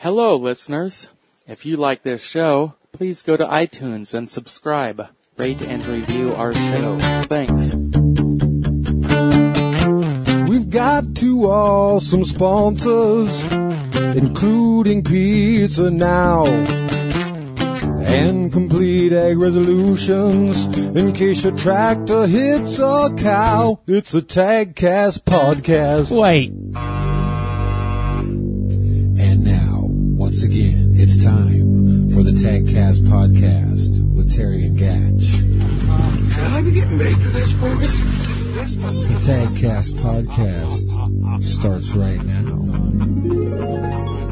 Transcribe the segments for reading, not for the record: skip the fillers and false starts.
Hello, listeners. If you like this show, please go to iTunes and subscribe. Rate and review our show. Thanks. We've got two awesome sponsors, including Pizza Now and Complete Egg Resolutions. In case your tractor hits a cow, it's the TagCast Podcast. Wait. And now, once again, it's time for the TagCast Podcast with Terry and Gatch. Should I be getting paid for this, boys? The TagCast Podcast starts right now.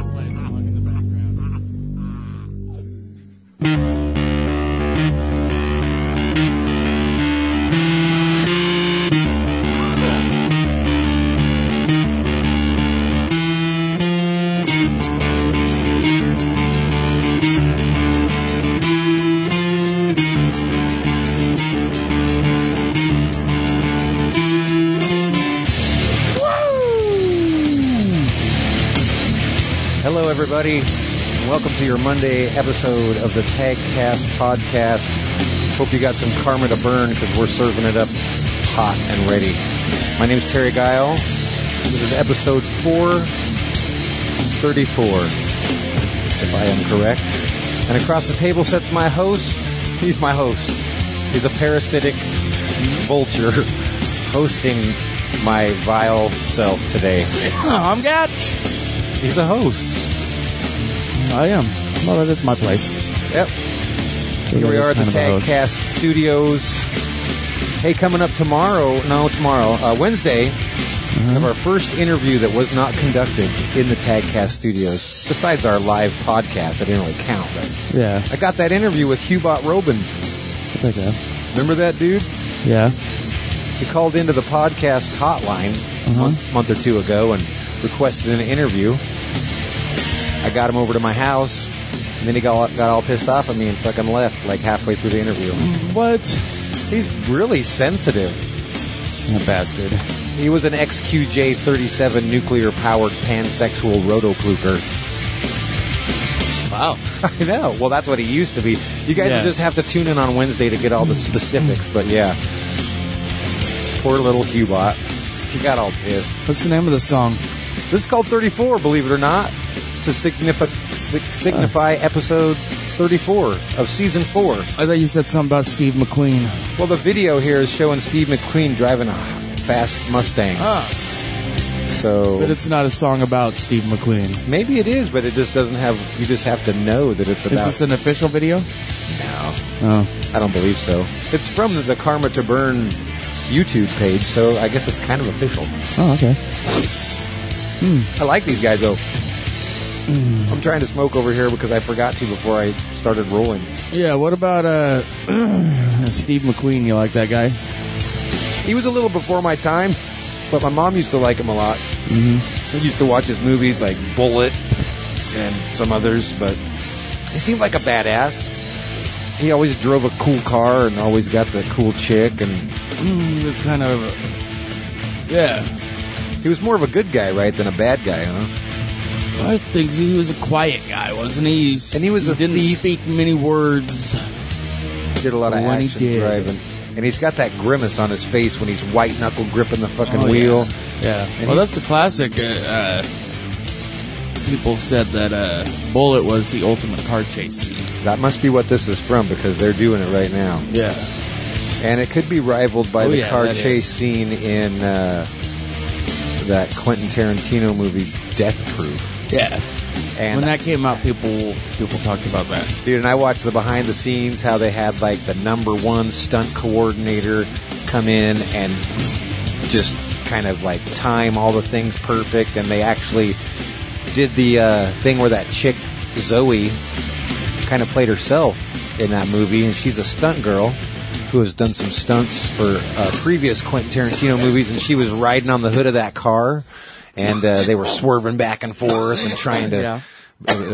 Hello, everybody. Welcome to your Monday episode of the TagCast Podcast. Hope you got some karma to burn because we're serving it up hot and ready. My name's Terry Guile. This is episode 434, if I am correct. And across the table sits my host. He's my host. He's a parasitic vulture hosting my vile self today. I'm Gat. He's a host. I am. Well, that is my place. Yep. Here we are at the TagCast Studios. Hey, coming up Wednesday, we have our first interview that was not conducted in the TagCast Studios. Besides our live podcast, that didn't really count. But Yeah. I got that interview with Hubot Robin. Okay. Remember that dude? Yeah. He called into the podcast hotline a month or two ago and requested an interview. I got him over to my house, and then he got all pissed off at me and fucking left like halfway through the interview. What? He's really sensitive. A bastard. He was an XQJ-37 nuclear-powered pansexual rotopluker. Wow. I know. Well, that's what he used to be. You guys will just have to tune in on Wednesday to get all the specifics, but yeah. Poor little Hubot. He got all pissed. What's the name of the song? This is called 34, believe it or not, to signify episode 34 of season 4. I thought you said something about Steve McQueen. Well, the video here is showing Steve McQueen driving a fast Mustang. So, But it's not a song about Steve McQueen. maybe it is, but it just doesn't have. You just have to know that it's about. Is this an official video? No, Oh. I don't believe so. It's from the Karma to Burn YouTube page, so I guess it's kind of official. Oh, okay. I like these guys though. I'm trying to smoke over here because I forgot to before I started rolling. Yeah, what about Steve McQueen? You like that guy? He was a little before my time, but my mom used to like him a lot. I used to watch his movies like Bullet and some others, but he seemed like a badass. He always drove a cool car and always got the cool chick, and He was kind of... Yeah. he was more of a good guy, right, than a bad guy, huh? I think he was a quiet guy, wasn't he? And he was a didn't thief. speak many words. He did a lot of When he action did. driving. And he's got that grimace on his face when he's white knuckle gripping the fucking Oh, wheel. Yeah. And Well, that's the classic. People said that Bullet was the ultimate car chase scene. That must be what this is from because they're doing it right now. Yeah. And it could be rivaled by the car that chase is. scene in that Quentin Tarantino movie, Death Proof. Yeah. And When that came out, people talked about that. dude, and I watched the behind the scenes, how they had like the number one stunt coordinator come in and just kind of like time all the things perfect, and they actually did the thing where that chick Zoe kind of played herself in that movie, and she's a stunt girl who has done some stunts for previous Quentin Tarantino movies, and she was riding on the hood of that car, and they were swerving back and forth and trying to. Yeah. It was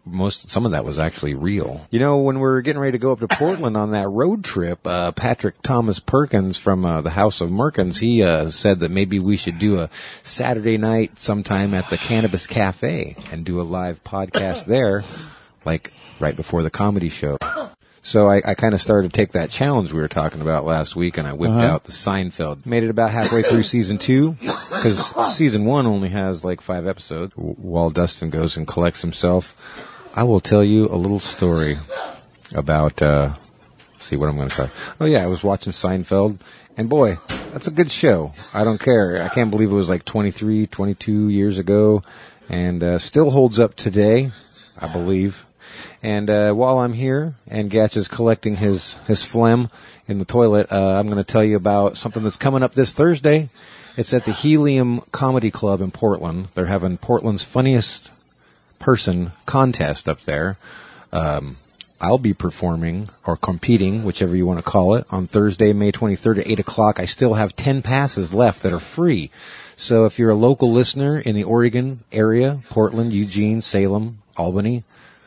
some of that was actually real. You know, when we're getting ready to go up to Portland on that road trip, Patrick Thomas Perkins from the House of Merkins, he said that maybe we should do a Saturday night sometime at the Cannabis Cafe and do a live podcast there, like right before the comedy show. So I kind of started to take that challenge we were talking about last week, and I whipped out the Seinfeld. Made it about halfway through season 2, because season 1 only has like 5 episodes. While Dustin goes and collects himself, I will tell you a little story about, see what I'm going to try. Oh yeah, I was watching Seinfeld, and boy, that's a good show. I don't care. I can't believe it was like 23, 22 years ago, and still holds up today, I believe. And while I'm here and Gatch is collecting his phlegm in the toilet, I'm going to tell you about something that's coming up this Thursday. It's at the Helium Comedy Club in Portland. They're having Portland's Funniest Person contest up there. I'll be performing or competing, whichever you want to call it, on Thursday, May 23rd at 8 o'clock. I still have 10 passes left that are free. So if you're a local listener in the Oregon area, Portland, Eugene, Salem, Albany,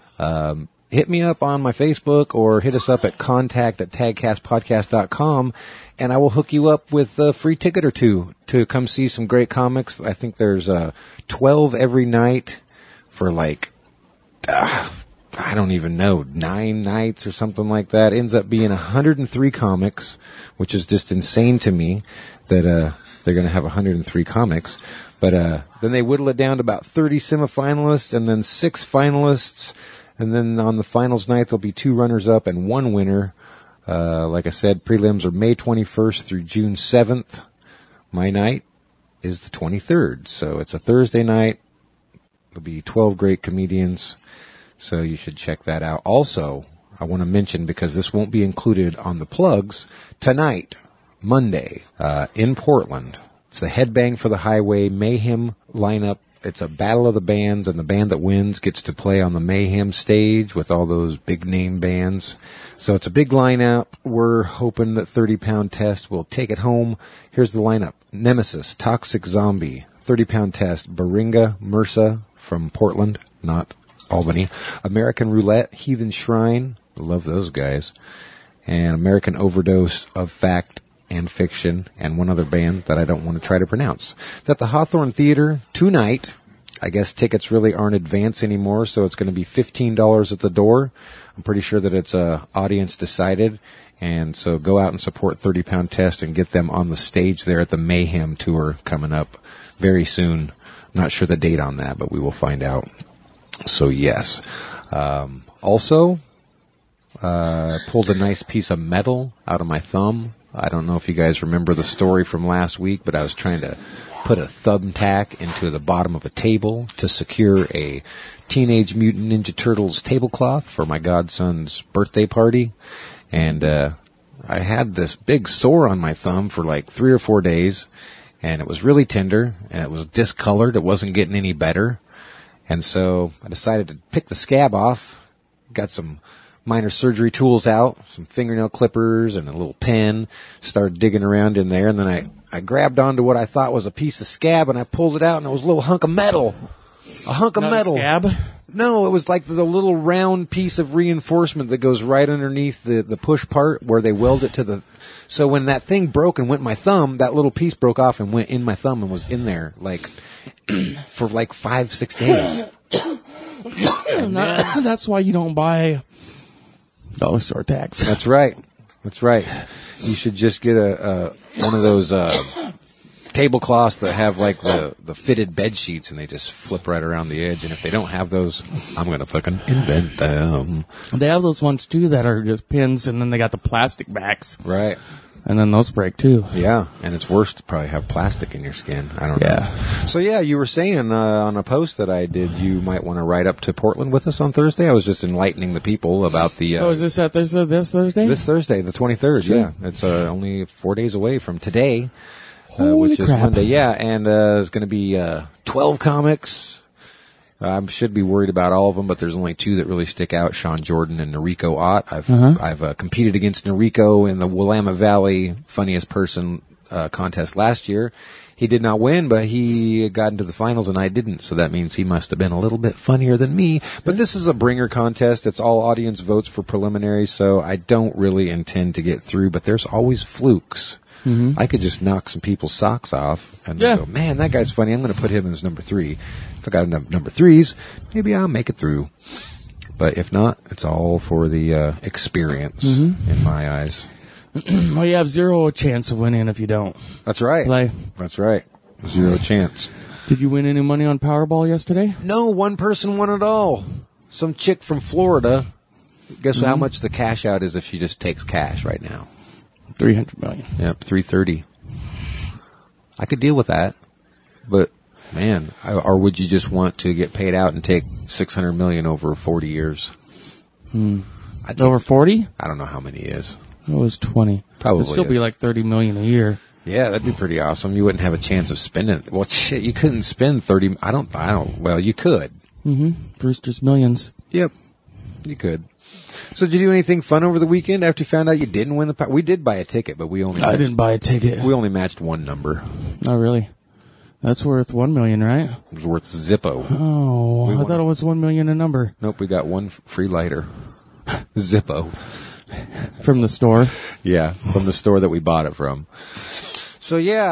hit me up on my Facebook or hit us up at contact@tagcastpodcast.com, and I will hook you up with a free ticket or two to come see some great comics. I think there's 12 every night for like, I don't even know, 9 nights or something like that. Ends up being 103 comics, which is just insane to me that they're going to have 103 comics. But then they whittle it down to about 30 semifinalists and then 6 finalists. And then on the finals night, there'll be 2 runners-up and 1 winner. Like I said, prelims are May 21st through June 7th. My night is the 23rd. So it's a Thursday night. There'll be 12 great comedians. So you should check that out. Also, I want to mention, because this won't be included on the plugs, tonight, Monday, in Portland, it's the Headbang for the Highway Mayhem lineup. It's a battle of the bands, and the band that wins gets to play on the Mayhem stage with all those big-name bands. So it's a big lineup. We're hoping that 30-Pound Test will take it home. Here's the lineup. Nemesis, Toxic Zombie, 30-Pound Test, Baringa, MRSA from Portland, not Albany, American Roulette, Heathen Shrine, love those guys, and American Overdose of Fact and Fiction, and one other band that I don't want to try to pronounce. It's at the Hawthorne Theater tonight. I guess tickets really aren't advance anymore, so it's going to be $15 at the door. I'm pretty sure that it's audience decided, and so go out and support 30-Pound Test and get them on the stage there at the Mayhem Tour coming up very soon. Not sure the date on that, but we will find out. So yes. Also, pulled a nice piece of metal out of my thumb. I don't know if you guys remember the story from last week, but I was trying to put a thumbtack into the bottom of a table to secure a Teenage Mutant Ninja Turtles tablecloth for my godson's birthday party. And I had this big sore on my thumb for like 3 or 4 days, and it was really tender, and it was discolored. It wasn't getting any better. And so I decided to pick the scab off, got some minor surgery tools out, some fingernail clippers and a little pen, started digging around in there, and then I grabbed onto what I thought was a piece of scab, and I pulled it out, and it was a little hunk of metal. A hunk of metal. Scab? No, it was like the little round piece of reinforcement that goes right underneath the push part where they weld it to the... So when that thing broke and went in my thumb, that little piece broke off and went in my thumb and was in there like for like 5-6 days. That's why you don't buy dollar store tags. That's right. That's right. You should just get one of those tablecloths that have like the fitted bed sheets, and they just flip right around the edge. And if they don't have those, I'm going to fucking invent them. They have those ones too that are just pins, and then they got the plastic backs. Right. And then those break too. Yeah, and it's worse to probably have plastic in your skin. I don't know. So yeah, you were saying on a post that I did, you might want to ride up to Portland with us on Thursday. I was just enlightening the people about the... is this at this Thursday? This Thursday, the 23rd, Sure. yeah. It's only 4 days away from today, Holy which is crap. Monday. Yeah, and there's going to be 12 comics. I should be worried about all of them, but there's only 2 that really stick out, Sean Jordan and Noriko Ott. I've competed against Noriko in the Willamette Valley Funniest Person contest last year. He did not win, but he got into the finals and I didn't. So that means he must have been a little bit funnier than me. But this is a bringer contest. It's all audience votes for preliminaries. So I don't really intend to get through, but there's always flukes. Mm-hmm. I could just knock some people's socks off and go, man, that guy's funny. I'm going to put him as number 3. If I got enough number 3s, maybe I'll make it through. But if not, it's all for the experience in my eyes. Well, you have 0 chance of winning if you don't. That's right. Play. That's right. 0 chance. Did you win any money on Powerball yesterday? No, one person won it all. Some chick from Florida. Guess how much the cash out is if she just takes cash right now? $300 million. Yep, 330. I could deal with that, but man, or would you just want to get paid out and take $600 million over 40 years? Over 40? I don't know how many it is. It was 20. Probably It'd still be like $30 million a year. Yeah, that'd be pretty awesome. You wouldn't have a chance of spending it. Well, shit, you couldn't spend 30. I don't. Well, you could. Brewster's Millions. Yep, you could. So did you do anything fun over the weekend after you found out you didn't win the? We did buy a ticket, but we only. I didn't buy a ticket. We only matched one number. Oh, really? That's worth $1 million, right? It was worth Zippo. Oh, I thought it was $1 million a number. Nope, we got one free lighter. Zippo. From the store? Yeah, from the store that we bought it from. So yeah,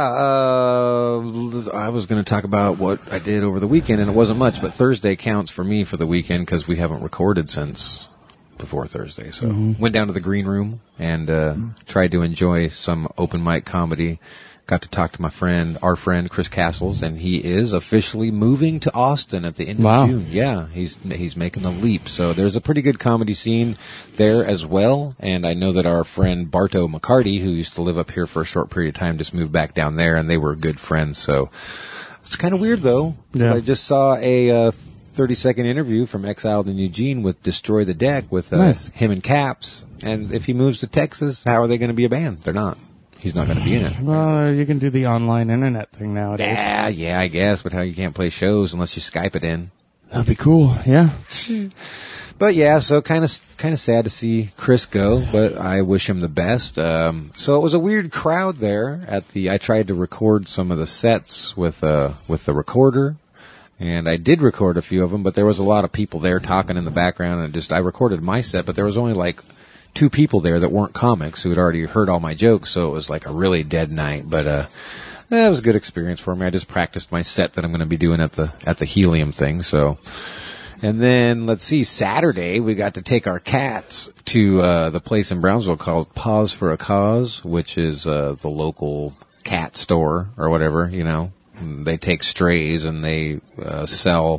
I was going to talk about what I did over the weekend, and it wasn't much, but Thursday counts for me for the weekend because we haven't recorded since before Thursday. So went down to the green room and tried to enjoy some open mic comedy. Got to talk to our friend Chris Castles, and he is officially moving to Austin at the end of June. Yeah, he's making the leap. So there's a pretty good comedy scene there as well. And I know that our friend Barto McCarty, who used to live up here for a short period of time, just moved back down there, and they were good friends. So it's kind of weird, though. Yeah. I just saw a 30-second interview from Exiled in Eugene with Destroy the Deck with him and Caps. And if he moves to Texas, how are they going to be a band? They're not. He's not going to be in it. Well, you can do the online internet thing nowadays. Yeah, I guess, but how you can't play shows unless you Skype it in. That'd be cool, yeah. But yeah, so kind of sad to see Chris go, but I wish him the best. So it was a weird crowd there I tried to record some of the sets with the recorder. And I did record a few of them, but there was a lot of people there talking in the background, and I recorded my set, but there was only like 2 people there that weren't comics who had already heard all my jokes, so it was like a really dead night. But it was a good experience for me. I just practiced my set that I'm going to be doing at the Helium thing. So, and then let's see, Saturday we got to take our cats to the place in Brownsville called Paws for a Cause, which is the local cat store or whatever. You know, they take strays and they sell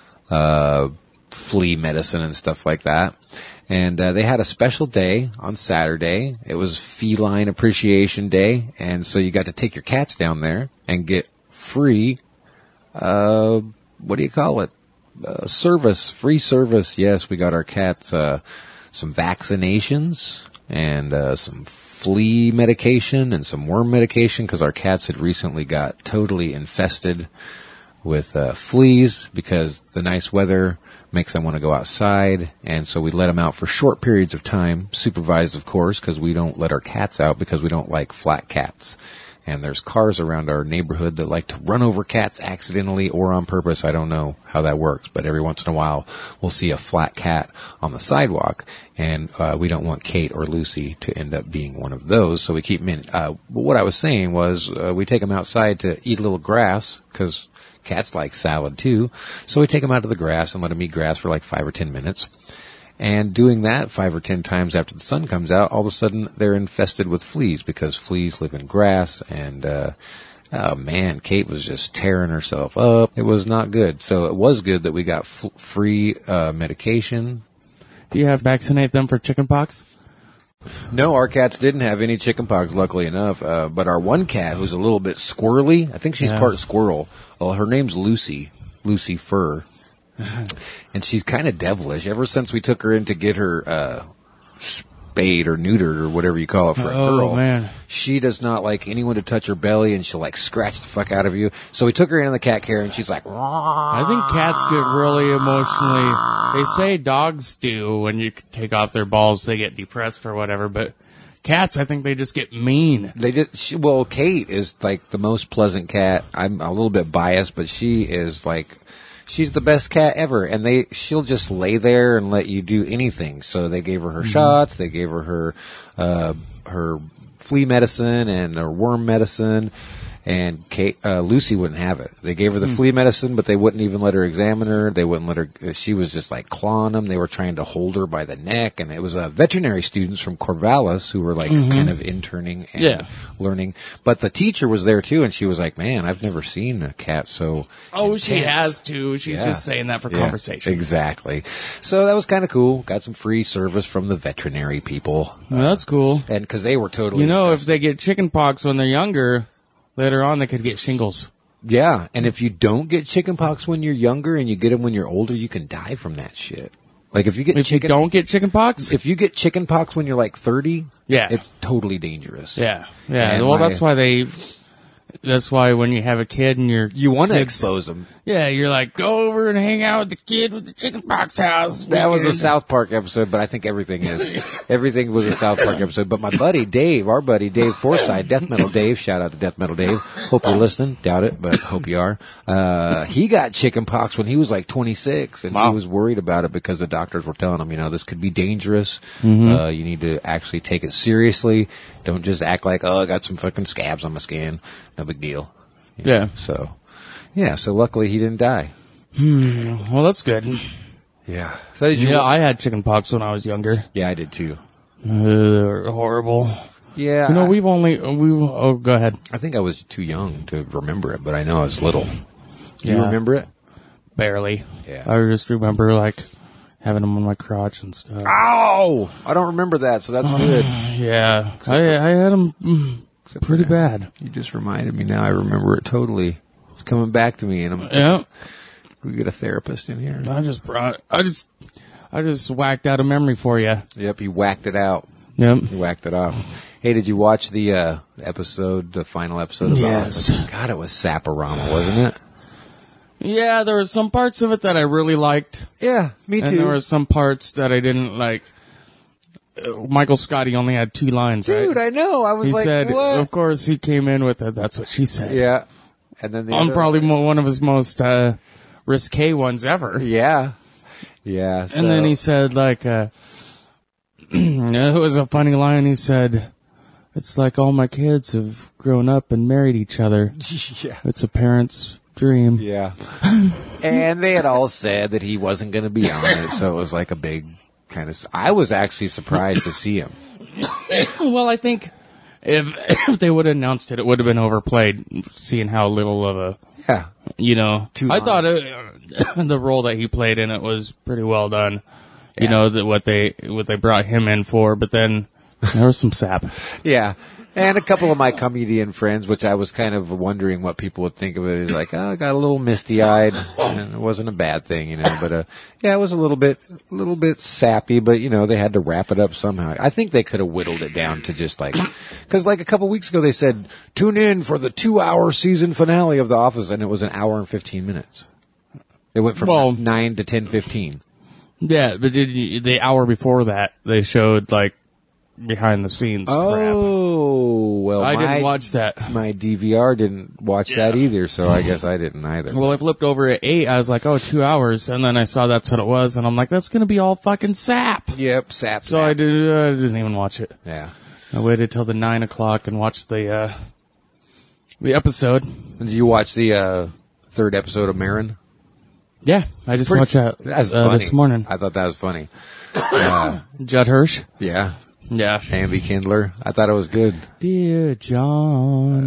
flea medicine and stuff like that. And they had a special day on Saturday. It was Feline Appreciation Day, and so you got to take your cats down there and get free, what do you call it? Free service. Yes, we got our cats some vaccinations and some flea medication and some worm medication because our cats had recently got totally infested with fleas because the nice weather makes them want to go outside, and so we let them out for short periods of time, supervised, of course, because we don't let our cats out because we don't like flat cats. And there's cars around our neighborhood that like to run over cats accidentally or on purpose. I don't know how that works, but every once in a while we'll see a flat cat on the sidewalk, and we don't want Kate or Lucy to end up being one of those, so we keep them in. What I was saying was we take them outside to eat a little grass because cats like salad too. So we take them out to the grass and let them eat grass for like 5 or 10 minutes. And doing that 5 or 10 times after the sun comes out, all of a sudden they're infested with fleas because fleas live in grass. And, oh man, Kate was just tearing herself up. It was not good. So it was good that we got free medication. Do you have to vaccinate them for chickenpox? No, our cats didn't have any chickenpox, luckily enough. But our one cat, who's a little bit squirrely, I think she's part squirrel. Well, her name's Lucy Fur. And she's kind of devilish. Ever since we took her in to get her spayed or neutered or whatever you call it for a girl, man, she does not like anyone to touch her belly, and she'll like scratch the fuck out of you. So we took her in the cat care, and she's like, I think cats get really emotionally. They say dogs do when you take off their balls, they get depressed or whatever, but Cats, I think they just get mean. Well, Kate is like the most pleasant cat. I'm a little bit biased, but she is like, she's the best cat ever. And she'll just lay there and let you do anything. So they gave her shots. They gave her her flea medicine and her worm medicine. And Lucy wouldn't have it. They gave her the flea medicine, but they wouldn't even let her examine her. They wouldn't let her. She was just like clawing them. They were trying to hold her by the neck. And it was veterinary students from Corvallis who were like kind of interning and learning. But the teacher was there too, and she was like, "Man, I've never seen a cat so." Oh, intense. she has to. She's just saying that for conversation. Exactly. So that was kind of cool. Got some free service from the veterinary people. Well, that's cool. And because they were totally, if they get chicken pox when they're younger. Later on, they could get shingles. Yeah, and if you don't get chicken pox when you're younger and you get them when you're older, you can die from that shit. Like if you don't get chicken pox? If you get chicken pox when you're like 30, yeah, it's totally dangerous. Yeah. Well, that's why when you have a kid and you want to expose them. Yeah, you're like, go over and hang out with the kid with the chicken pox house. That was a South Park episode, but I think everything was a South Park episode. But my buddy Dave, our buddy Dave Forsythe, Death Metal Dave, shout out to Death Metal Dave. Hope you're listening. Doubt it, but hope you are. He got chicken pox when he was like 26, and he was worried about it because the doctors were telling him, this could be dangerous. You need to actually take it seriously. Don't just act like, I got some fucking scabs on my skin. No big deal. So luckily he didn't die. Well, that's good. Yeah. So I had chicken pox when I was younger. Yeah, I did too. They were horrible. Yeah. Go ahead. I think I was too young to remember it, but I know I was little. You remember it? Barely. Yeah. I just remember having them on my crotch and stuff. Ow! I don't remember that, so that's good. Yeah. I had them pretty bad. You just reminded me now. I remember it totally. It's coming back to me, and we get a therapist in here. I just whacked out a memory for you. Yep, you whacked it out. Yep. You whacked it off. Hey, did you watch the final episode of The Office? God, it was saporama, wasn't it? Yeah, there were some parts of it that I really liked. Yeah, me too. And there were some parts that I didn't like. Michael Scotty only had 2 lines, right? Dude, I know. I was he said, what? Of course, he came in with it. That's what she said. Yeah. And then I'm probably one of his most risque ones ever. Yeah. Yeah. And then he said, it was a funny line. He said, it's like all my kids have grown up and married each other. Yeah. It's a parent's dream. Yeah. And they had all said that he wasn't going to be on it, so it was like a big kind of... I was actually surprised to see him. Well, I think if they would have announced it, it would have been overplayed, seeing how little of a... Yeah. I thought the role that he played in it was pretty well done. Yeah. That what they brought him in for, but then there was some sap. Yeah. And a couple of my comedian friends, which I was kind of wondering what people would think of it, is like, I got a little misty-eyed, and it wasn't a bad thing, but, it was a little bit sappy, but, they had to wrap it up somehow. I think they could have whittled it down to just cause a couple weeks ago they said, tune in for the 2-hour season finale of The Office, and it was an hour and 15 minutes. It went from 9 to 10:15. Yeah, but the hour before that, they showed, behind the scenes crap. Oh, well, I didn't watch that. My DVR didn't watch that either, so I guess I didn't either. Well, I flipped over at 8. I was like, 2 hours, and then I saw that's what it was, and I'm like, that's gonna be all fucking sap. Yep, sap. So I didn't even watch it. Yeah. I waited till the 9 o'clock and watched the episode. Did you watch the 3rd episode of Marin? Yeah, I just watched that this morning. I thought that was funny. Judd Hirsch. Yeah. Yeah. Andy Kindler. I thought it was good. Dear John.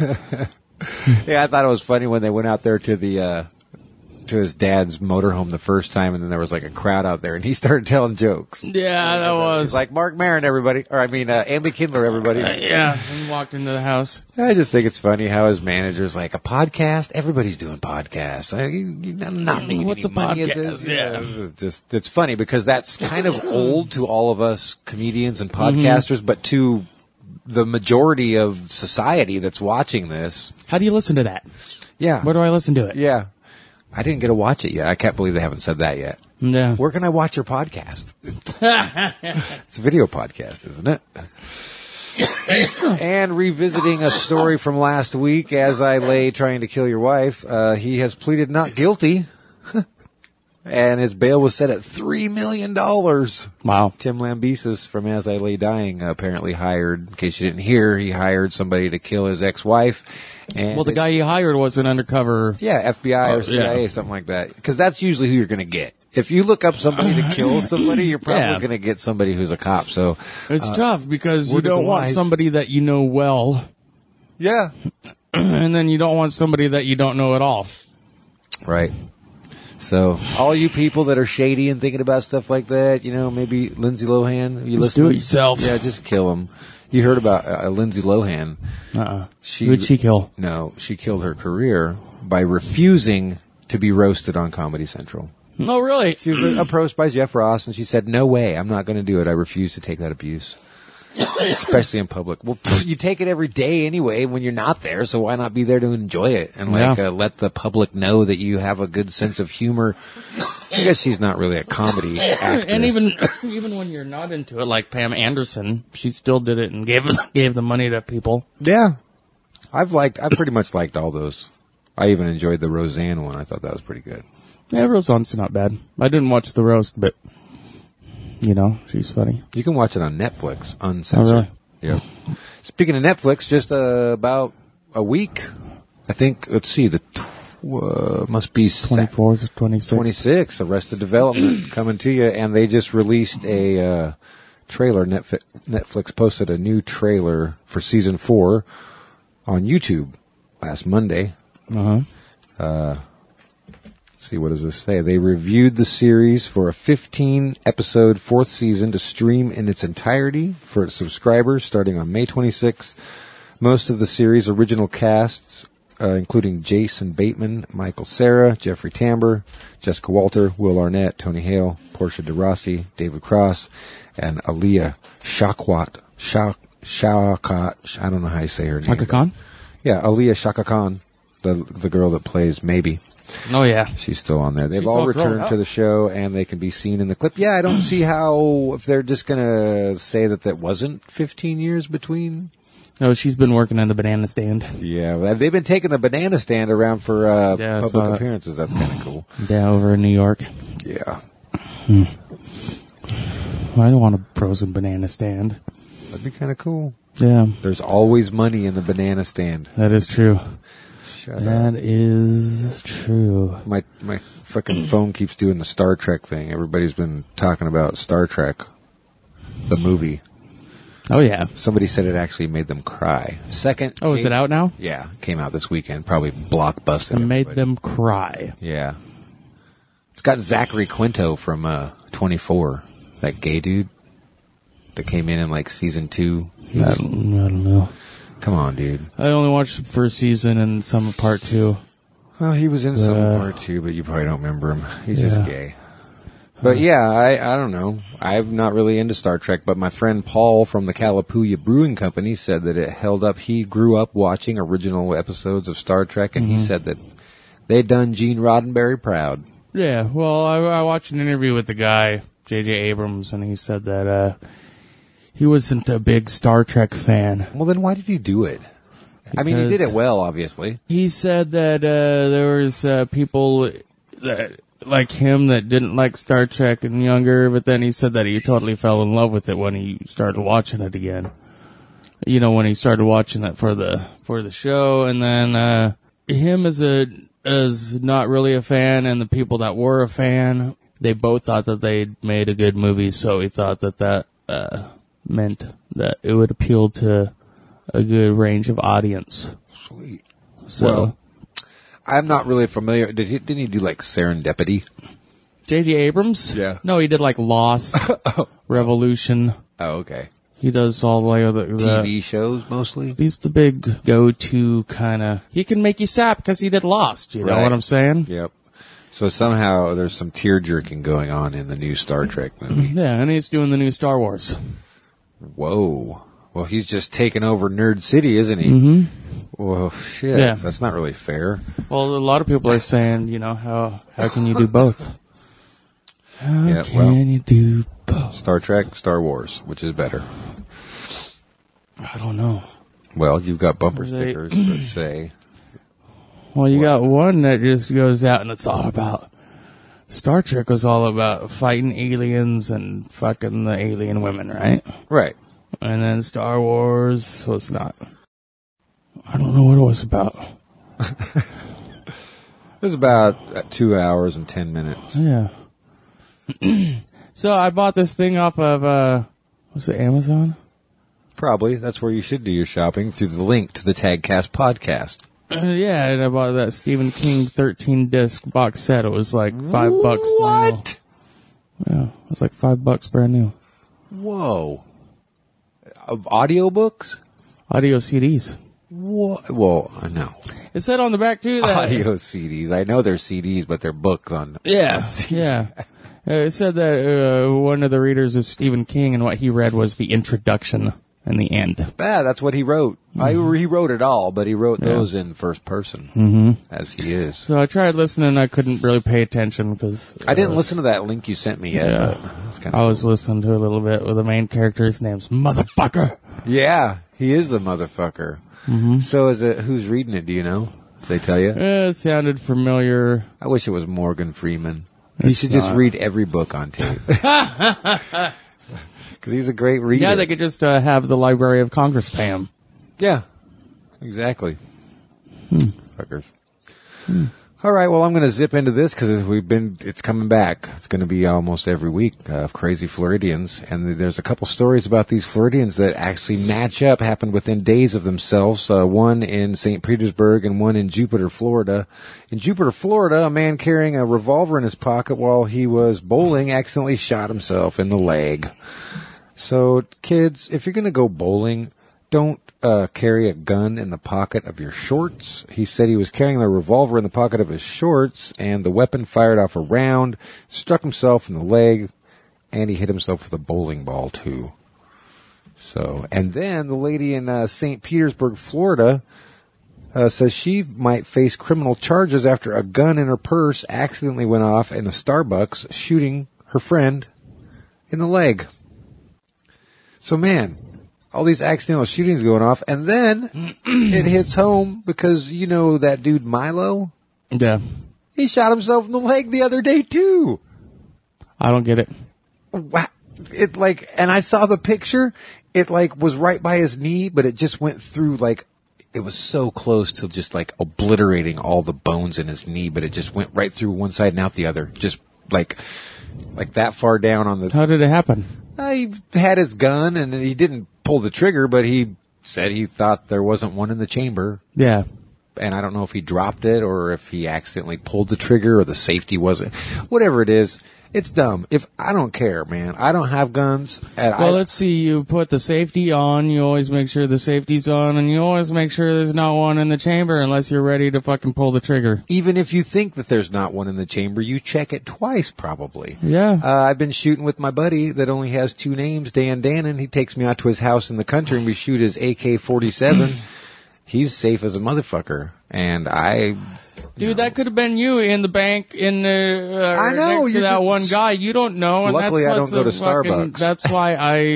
Yeah, I thought it was funny when they went out there to his dad's motorhome the first time, and then there was a crowd out there, and he started telling jokes. Yeah, that was. He's like, Mark Maron, everybody. Or, Andy Kindler, everybody. Yeah, and walked into the house. I just think it's funny how his manager's like, a podcast? Everybody's doing podcasts. I'm not making What's any money at this. Yeah. It's funny because that's kind of old to all of us comedians and podcasters, but to the majority of society that's watching this. How do you listen to that? Yeah. Where do I listen to it? Yeah. I didn't get to watch it yet. I can't believe they haven't said that yet. Yeah. Where can I watch your podcast? It's a video podcast, isn't it? And revisiting a story from last week, As I Lay Trying to Kill Your Wife, he has pleaded not guilty, and his bail was set at $3 million. Wow. Tim Lambesis from As I Lay Dying apparently hired, in case you didn't hear, he hired somebody to kill his ex-wife. And Well, the guy he hired was an undercover. yeah, FBI or Oh, CIA, yeah. something like that. Because that's usually who you're going to get. If you look up somebody to kill somebody, you're probably Yeah. going to get somebody who's a cop. So It's tough because you word of don't the want wise. somebody that you know well, yeah, and then you don't want somebody that you don't know at all. right. So all you people that are shady and thinking about stuff like that, maybe Lindsay Lohan, you Just do listening? it yourself. Yeah, just kill him. You heard about Lindsay Lohan? Who'd she kill? No, she killed her career by refusing to be roasted on Comedy Central. No, really? She was approached by Jeff Ross, and she said, "No way, I'm not going to do it. I refuse to take that abuse, especially in public." Well, you take it every day anyway when you're not there, so why not be there to enjoy it and let the public know that you have a good sense of humor? I guess she's not really a comedy actress. And even when you're not into it, like Pam Anderson, she still did it and gave the money to people. yeah, I pretty much liked all those. I even enjoyed the Roseanne one. I thought that was pretty good. Yeah, Roseanne's not bad. I didn't watch the roast, but she's funny. You can watch it on Netflix, uncensored. Oh, really? Yep. Speaking of Netflix, just about a week, I think. Let's see, must be 24th or 26th. 26. Arrested Development coming to you, and they just released a trailer. Netflix posted a new trailer for season 4 on YouTube last Monday. Let's see, what does this say? They reviewed the series for a 15-episode 4th season to stream in its entirety for its subscribers starting on May 26th. Most of the series' original casts, including Jason Bateman, Michael Cera, Jeffrey Tambor, Jessica Walter, Will Arnett, Tony Hale, Portia de Rossi, David Cross, and Aaliyah Shawkat. I don't know how you say her name. Shaka Khan? Yeah, Aaliyah Shaka Khan, the girl that plays Maybe. Oh, yeah. She's still on there. They've She's all all grown returned up. to the show, and they can be seen in the clip. Yeah, I don't see how, if they're just going to say that wasn't 15 years between. No, she's been working on the banana stand. Yeah, well, they've been taking the banana stand around for Yeah, I saw public that. appearances. That's kind of cool. Yeah, over in New York. Yeah. I don't want a frozen banana stand. That'd be kind of cool. Yeah, There's always money in the banana stand. that is true. Shut up. That is true. My fucking phone keeps doing the Star Trek thing. Everybody's been talking about Star Trek, the movie. Oh, yeah. Somebody said it actually made them cry. Second. Oh, is it out now? Yeah, came out this weekend. Probably blockbusted. It made everybody. them cry. Yeah. It's got Zachary Quinto from 24, that gay dude that came in like season 2. I don't know. Come on, dude. I only watched the first season and some of part 2. Well, he was in some part 2, but you probably don't remember him. He's just Yeah. gay. But yeah, I don't know. I'm not really into Star Trek, but my friend Paul from the Calapooya Brewing Company said that it held up. He grew up watching original episodes of Star Trek, and he said that they'd done Gene Roddenberry proud. Yeah, well, I watched an interview with the guy, J.J. Abrams, and he said that he wasn't a big Star Trek fan. Well, then why did he do it? I mean, he did Because- it well, obviously. He said that there was people that like him that didn't like Star Trek and younger, but then he said that he totally fell in love with it when he started watching it again. You know, when he started watching it for the show, and then him as not really a fan, and the people that were a fan, they both thought that they'd made a good movie, so he thought that meant that it would appeal to a good range of audience. Sweet. So. Well, I'm not really familiar. Didn't he do like Serendipity? J.J. Abrams? Yeah. No, he did like Lost, Revolution. Oh, okay. He does all the TV shows mostly? He's the big go-to kind of. He can make you sap because he did Lost. You know Right. what I'm saying? Yep. So somehow there's some tear-jerking going on in the new Star Trek movie. Yeah, and he's doing the new Star Wars. Whoa. Well, he's just taken over Nerd City, isn't he? Mm-hmm. Well, shit. Yeah. That's not really fair. Well, a lot of people are saying, you know, how can you do both? How Yeah, can well. you do both? Star Trek, Star Wars, which is better? I don't know. Well, you've got bumper They- stickers that say... Well, you got one that just goes out and it's all about... Star Trek was all about fighting aliens and fucking the alien women, right? Right. And then Star Wars was not. I don't know what it was about. It was about 2 hours and 10 minutes. Yeah. So I bought this thing off of, was it Amazon? Probably. That's where you should do your shopping, through the link to the Tagcast podcast. Yeah, and I bought that Stephen King 13-disc box set. It was like $5 What? new. Yeah, it was like $5 brand new. Whoa. Audiobooks? Audio CDs. What? Well, no. It said on the back, too, that... Audio CDs. I know they're CDs, but they're books on... Yeah, yeah. It said that one of the readers is Stephen King, and what he read was the introduction and the end. Yeah, that's what he wrote. He wrote it all, but he wrote those in first person, as he is. So I tried listening, I couldn't really pay attention because... I didn't listen to that link you sent me yet. Yeah. But it's kinda I was listening to a little bit with the main character. His name's Motherfucker. Yeah, he is the motherfucker. So is it, who's reading it, do you know? Did they tell you? It sounded familiar. I wish it was Morgan Freeman. He should just read every book on tape. Because he's a great reader. Yeah, they could just have the Library of Congress pay him. Yeah, exactly. Fuckers. All right, well, I'm going to zip into this because it's coming back. It's going to be almost every week of Crazy Floridians. And there's a couple stories about these Floridians that actually match up, happened within days of themselves. One in St. Petersburg and one in Jupiter, Florida. In Jupiter, Florida, a man carrying a revolver in his pocket while he was bowling accidentally shot himself in the leg. So, kids, if you're going to go bowling, don't carry a gun in the pocket of your shorts. He said he was carrying the revolver in the pocket of his shorts, and the weapon fired off a round, struck himself in the leg, and he hit himself with a bowling ball, too. So, and then the lady in St. Petersburg, Florida, says she might face criminal charges after a gun in her purse accidentally went off in a Starbucks, shooting her friend in the leg. So, man, all these accidental shootings going off, and then it hits home because, you know, that dude Milo? Yeah. He shot himself in the leg the other day, too. I don't get it. Wow. It, like, and I saw the picture. It, like, was right by his knee, but it just went through, like, it was so close to just, like, obliterating all the bones in his knee, but it just went right through one side and out the other. Just, like that far down on the... How did it happen? He had his gun, and he didn't pull the trigger, but he said he thought there wasn't one in the chamber. Yeah. And I don't know if he dropped it or if he accidentally pulled the trigger or the safety wasn't. Whatever it is, it's dumb. I don't care, man. I don't have guns. Well, let's see. You put the safety on. You always make sure the safety's on, and you always make sure there's not one in the chamber unless you're ready to fucking pull the trigger. Even if you think that there's not one in the chamber, you check it twice, probably. Yeah. I've been shooting with my buddy that only has two names, Dan Dannon. He takes me out to his house in the country, and we shoot his AK-47. He's safe as a motherfucker. And Dude, that could have been you in the bank in I know, next to that one guy. You don't know. And Luckily, that's I don't go to Starbucks. That's why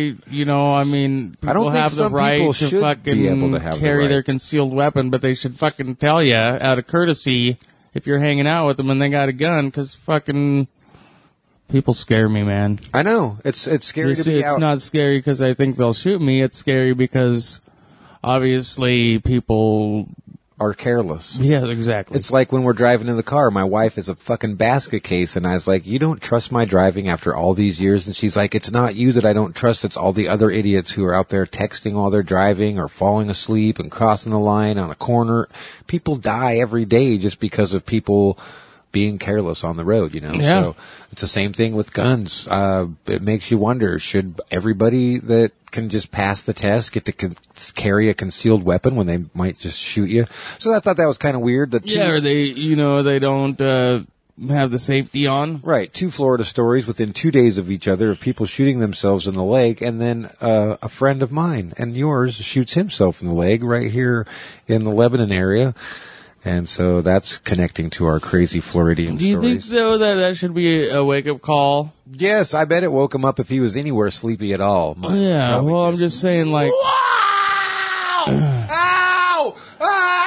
people have the right to fucking carry their concealed weapon, but they should fucking tell you out of courtesy if you're hanging out with them and they got a gun, because fucking people scare me, man. I know. It's scary to be out. It's not scary because I think they'll shoot me. It's scary because obviously people are careless. Yeah, exactly. It's like when we're driving in the car, my wife is a fucking basket case, and I was like, you don't trust my driving after all these years? And she's like, it's not you that I don't trust, it's all the other idiots who are out there texting while they're driving or falling asleep and crossing the line on a corner. People die every day just because of people being careless on the road, you know? Yeah. So it's the same thing with guns. It makes you wonder, should everybody that can just pass the test get to carry a concealed weapon when they might just shoot you? So I thought that was kind of weird. Or they don't have the safety on. Right. 2 Florida stories within 2 days of each other of people shooting themselves in the leg, and then a friend of mine and yours shoots himself in the leg right here in the Lebanon area. And so that's connecting to our crazy Floridian stories. Do you think, though, that should be a wake-up call? Yes, I bet it woke him up if he was anywhere sleepy at all. I'm just saying, like...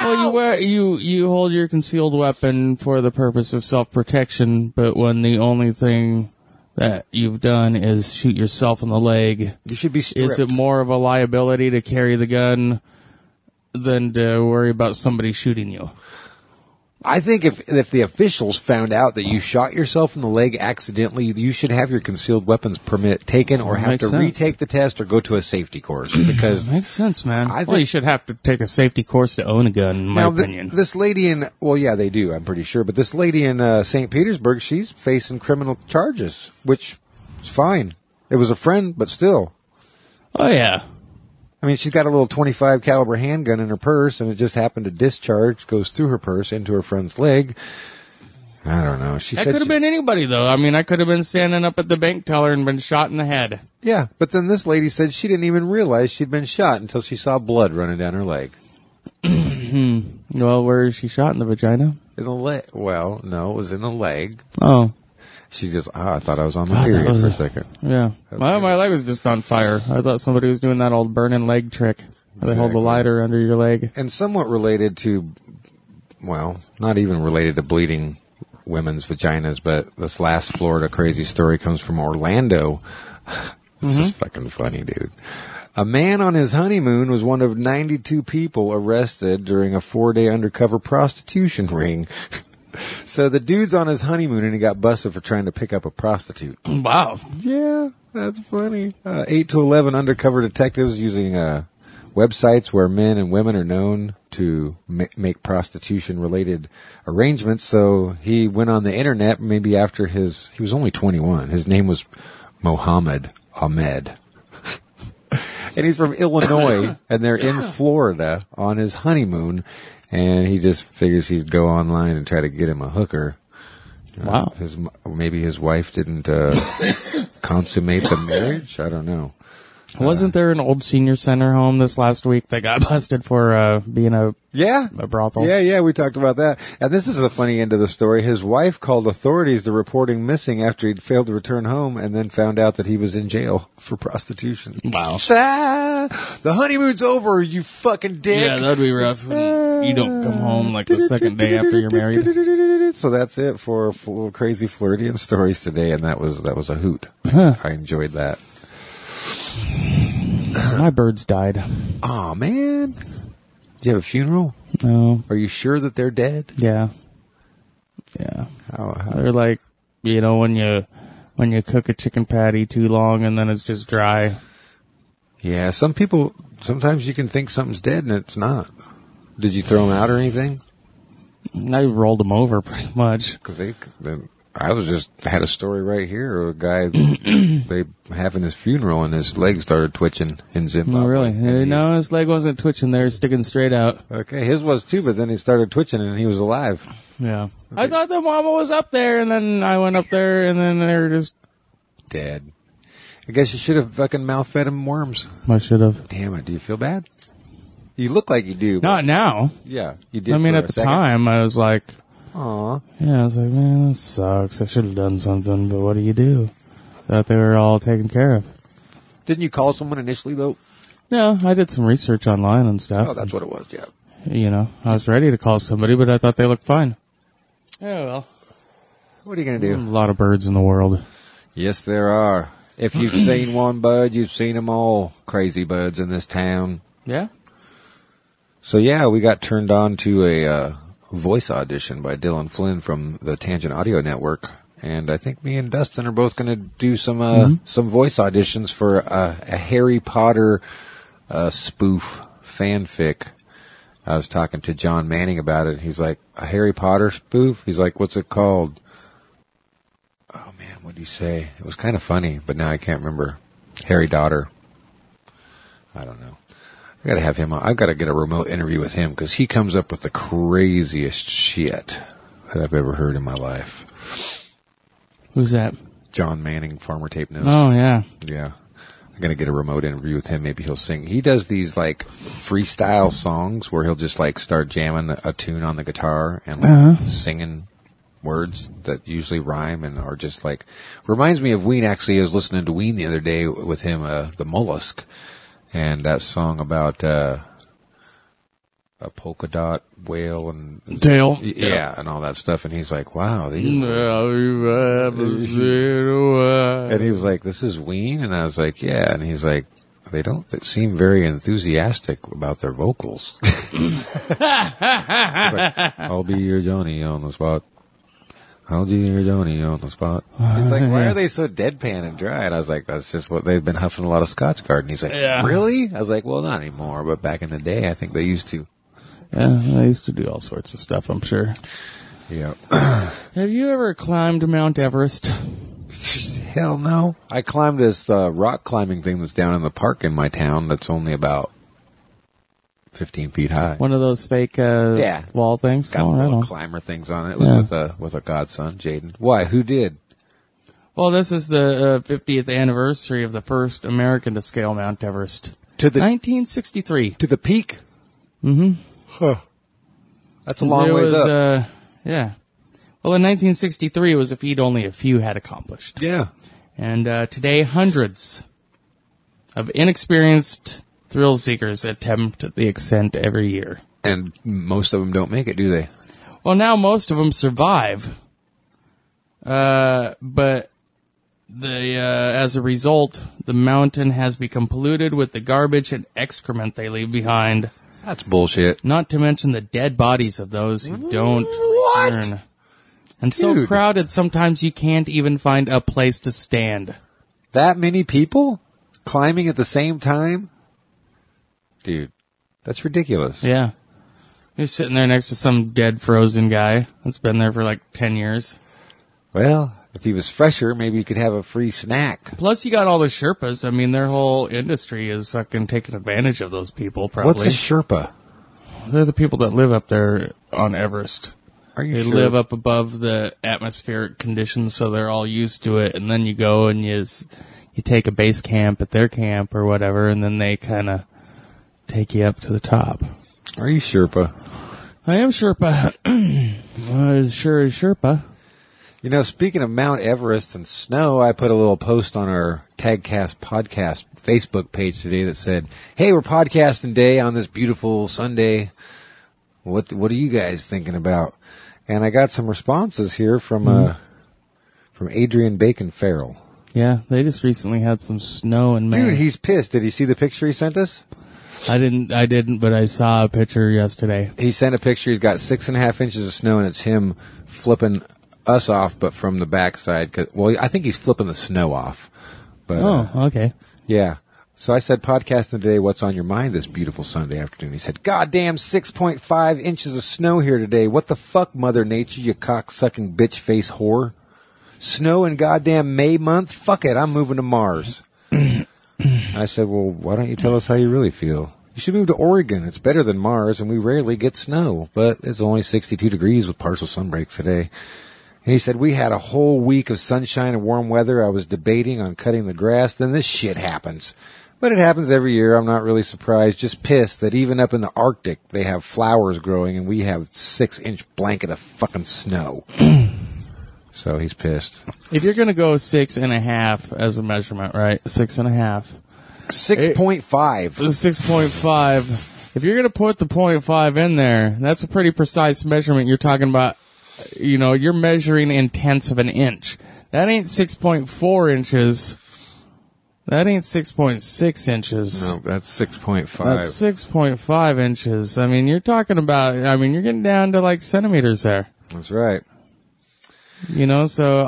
Well, you hold your concealed weapon for the purpose of self-protection, but when the only thing that you've done is shoot yourself in the leg, You should be stripped. is it more of a liability to carry the gun than to worry about somebody shooting you? I think if the officials found out that you shot yourself in the leg accidentally, you should have your concealed weapons permit taken or have Makes to sense. retake the test or go to a safety course because Makes sense, man. I Well, you think- should have to take a safety course to own a gun, in my now opinion. this lady in, well, yeah, they do, I'm pretty sure, but this lady in St. Petersburg, she's facing criminal charges, which is fine. It was a friend, but still. Oh, yeah. I mean, she's got a little 25 caliber handgun in her purse, and it just happened to discharge, goes through her purse into her friend's leg. I don't know. She That said could have been anybody, though. I mean, I could have been standing up at the bank teller and been shot in the head. yeah, but then this lady said she didn't even realize she'd been shot until she saw blood running down her leg. Well, where is she shot? In the vagina? In the leg? Well, no, it was in the leg. Oh, She just, I thought I was on the God, that period was for a a- second. yeah. My leg was just on fire. I thought somebody was doing that old burning leg trick. Where they hold the Exactly. lighter under your leg. And somewhat related to, well, not even related to bleeding women's vaginas, but this last Florida crazy story comes from Orlando. This is fucking funny, dude. A man on his honeymoon was one of 92 people arrested during a 4-day undercover prostitution ring. So the dude's on his honeymoon and he got busted for trying to pick up a prostitute. Wow. Yeah, that's funny. 8 to 11 undercover detectives using websites where men and women are known to make prostitution-related arrangements. So he went on the internet maybe after he was only 21. His name was Mohammed Ahmed. And he's from Illinois, and they're in Florida on his honeymoon. And he just figures he'd go online and try to get him a hooker. Wow. Maybe his wife didn't consummate the marriage. I don't know. Wasn't there an old senior center home this last week that got busted for being a Yeah. brothel? Yeah, we talked about that. And this is the funny end of the story. His wife called authorities to report him missing after he'd failed to return home and then found out that he was in jail for prostitution. Wow. Ah, the honeymoon's over, you fucking dick. Yeah, that'd be rough. When you don't come home like the second day after you're married. So that's it for little crazy Floridian stories today, and that was a hoot. I enjoyed that. My birds died. Oh man, did you have a funeral? No. Are you sure that they're dead? Yeah. Yeah. How? They're like, you know, when you cook a chicken patty too long and then it's just dry. Yeah, sometimes you can think something's dead and it's not. Did you throw them out or anything? I rolled them over pretty much. Because I had a story right here of a guy, they having his funeral and his leg started twitching in Zimbabwe. No, really? And he- No, his leg wasn't twitching there, sticking straight out. Okay, his was too, but then he started twitching and he was alive. Yeah. I thought the mama was up there, and then I went up there, and then they were just... Dead. I guess you should have fucking mouth fed him worms. I should have. Damn it, do you feel bad? You look like you do. but- Not now. Yeah, you did. I mean, for at a the second. time, I was like... Aw. Yeah, I was like, man, this sucks. I should have done something, but what do you do? Thought they were all taken care of. Didn't you call someone initially, though? No, I did some research online and stuff. Oh, that's what it was, yeah. You know, I was ready to call somebody, but I thought they looked fine. Yeah, well. What are you going to A do? lot of birds in the world. Yes, there are. If you've seen one bud, you've seen them all. Crazy buds in this town. Yeah? So, yeah, we got turned on to a voice audition by Dylan Flynn from the Tangent Audio Network. And I think me and Dustin are both going to do some voice auditions for a Harry Potter spoof fanfic. I was talking to John Manning about it. He's like, a Harry Potter spoof? He's like, what's it called? Oh, man, what did he say? It was kind of funny, but now I can't remember. Harry Daughter. I don't know. I gotta have him on. I've got to get a remote interview with him because he comes up with the craziest shit that I've ever heard in my life. Who's that? John Manning, Farmer Tape News. Oh, yeah. Yeah. I'm going to get a remote interview with him. Maybe he'll sing. He does these like freestyle songs where he'll just like start jamming a tune on the guitar and like singing words that usually rhyme and are just like, reminds me of Ween. Actually, I was listening to Ween the other day with him, the Mollusk, and that song about, a polka dot whale and Tail. yeah, and all that stuff. And he's like, wow. Have you ever seen a And he was like, this is Ween? And I was like, yeah. And he's like, they seem very enthusiastic about their vocals. Like, I'll be your Johnny on the spot. I'll be your Johnny on the spot. He's like, why are they so deadpan and dry? And I was like, that's just what they've been huffing a lot of Scotch Garden. He's like, really? I was like, well, not anymore, but back in the day, I think they used to. Yeah, I used to do all sorts of stuff, I'm sure. Yeah. Have you ever climbed Mount Everest? Hell no. I climbed this rock climbing thing that's down in the park in my town that's only about 15 feet high. One of those fake wall things? Got Right little on. climber things on it. It was with a godson, Jaden. Why? Who did? Well, this is the 50th anniversary of the first American to scale Mount Everest. To the 1963. to the peak? Mm-hmm. Huh. That's a long ways up. Yeah. Well, in 1963, it was a feat only a few had accomplished. Yeah. And today, hundreds of inexperienced thrill seekers attempt the ascent every year. And most of them don't make it, do they? Well, now most of them survive. But as a result, the mountain has become polluted with the garbage and excrement they leave behind. That's bullshit. Not to mention the dead bodies of those who don't return. And so Dude. crowded, sometimes you can't even find a place to stand. That many people climbing at the same time? Dude, that's ridiculous. Yeah. You're sitting there next to some dead frozen guy that's been there for like 10 years. Well, if he was fresher, maybe he could have a free snack. Plus, you got all the Sherpas. I mean, their whole industry is fucking taking advantage of those people, probably. What's a Sherpa? They're the people that live up there on Everest. Are you They sure? live up above the atmospheric conditions, so they're all used to it. And then you go and you take a base camp at their camp or whatever, and then they kind of take you up to the top. Are you Sherpa? I am Sherpa. Sure is Sherpa. You know, speaking of Mount Everest and snow, I put a little post on our Tagcast podcast Facebook page today that said, hey, we're podcasting day on this beautiful Sunday. What are you guys thinking about? And I got some responses here from Adrian Bacon Farrell. Yeah, they just recently had some snow in May. Dude, he's pissed. Did you see the picture he sent us? I didn't, but I saw a picture yesterday. He sent a picture. He's got 6.5 inches of snow, and it's him flipping us off, but from the backside. Well, I think he's flipping the snow off. But, Oh, okay. yeah. So I said, podcasting today, what's on your mind this beautiful Sunday afternoon? He said, goddamn 6.5 inches of snow here today. What the fuck, Mother Nature, you cock-sucking bitch-face whore? Snow in goddamn May month? Fuck it, I'm moving to Mars. I said, well, why don't you tell us how you really feel? You should move to Oregon. It's better than Mars, and we rarely get snow. But it's only 62 degrees with partial sunbreak today. And he said, we had a whole week of sunshine and warm weather. I was debating on cutting the grass. Then this shit happens. But it happens every year. I'm not really surprised. Just pissed that even up in the Arctic, they have flowers growing, and we have 6-inch blanket of fucking snow. So he's pissed. If you're gonna go 6.5 as a measurement, right? 6.5. 6.5. 6.5. If you're gonna put the 0.5 in there, that's a pretty precise measurement. You're talking about, you're measuring in tenths of an inch. That ain't 6.4 inches. That ain't 6.6 inches. No, that's 6.5. That's 6.5 inches. I mean, you're talking about, you're getting down to like centimeters there. That's right. So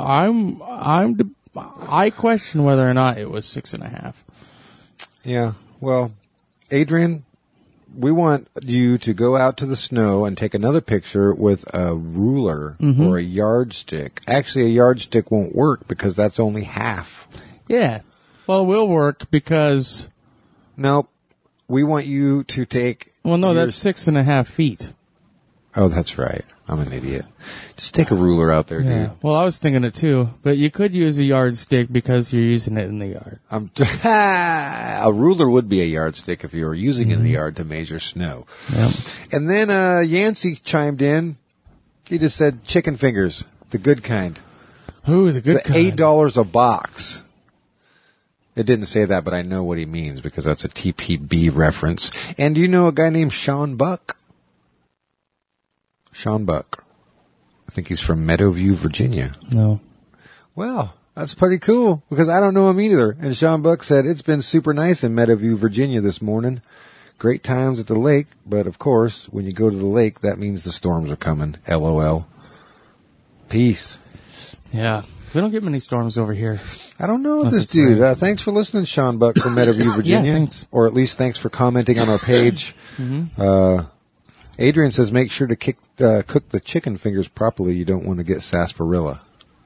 I question whether or not it was 6.5. Yeah. Well, Adrian, we want you to go out to the snow and take another picture with a ruler or a yardstick. Actually, a yardstick won't work because that's only half. Yeah. Well, it will work because... Nope. We want you to take... Well, no, that's 6.5 feet. Oh, that's right. I'm an idiot. Just take a ruler out there, Yeah. dude. Well, I was thinking it too, but you could use a yardstick because you're using it in the yard. A ruler would be a yardstick if you were using it in the yard to measure snow. Yep. And then Yancey chimed in. He just said chicken fingers, the good kind. Ooh, the good kind. $8 a box. It didn't say that, but I know what he means because that's a TPB reference. And do you know a guy named Sean Buck? Sean Buck. I think he's from Meadowview, Virginia. No. Well, that's pretty cool because I don't know him either. And Sean Buck said, it's been super nice in Meadowview, Virginia this morning. Great times at the lake, but of course, when you go to the lake, that means the storms are coming. LOL. Peace. Yeah. We don't get many storms over here. I don't know Unless this it's dude. rain. Thanks for listening, Sean Buck from Meadowview, Virginia. Yeah, thanks. Or at least thanks for commenting on our page. Adrian says, make sure to cook the chicken fingers properly. You don't want to get sarsaparilla.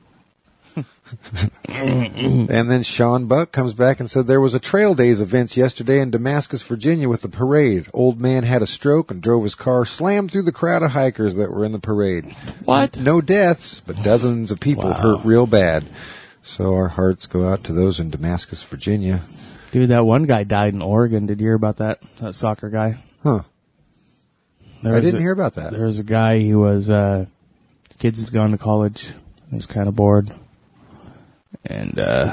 And then Sean Buck comes back and said there was a Trail Days events yesterday in Damascus, Virginia with the parade. Old man had a stroke and drove his car slammed through the crowd of hikers that were in the parade. What? No deaths, but dozens of people hurt real bad. So our hearts go out to those in Damascus, Virginia. Dude, that one guy died in Oregon. Did you hear about that? That soccer guy? Huh. I didn't hear about that. There was a guy, he was, kids had gone to college. He was kind of bored. And,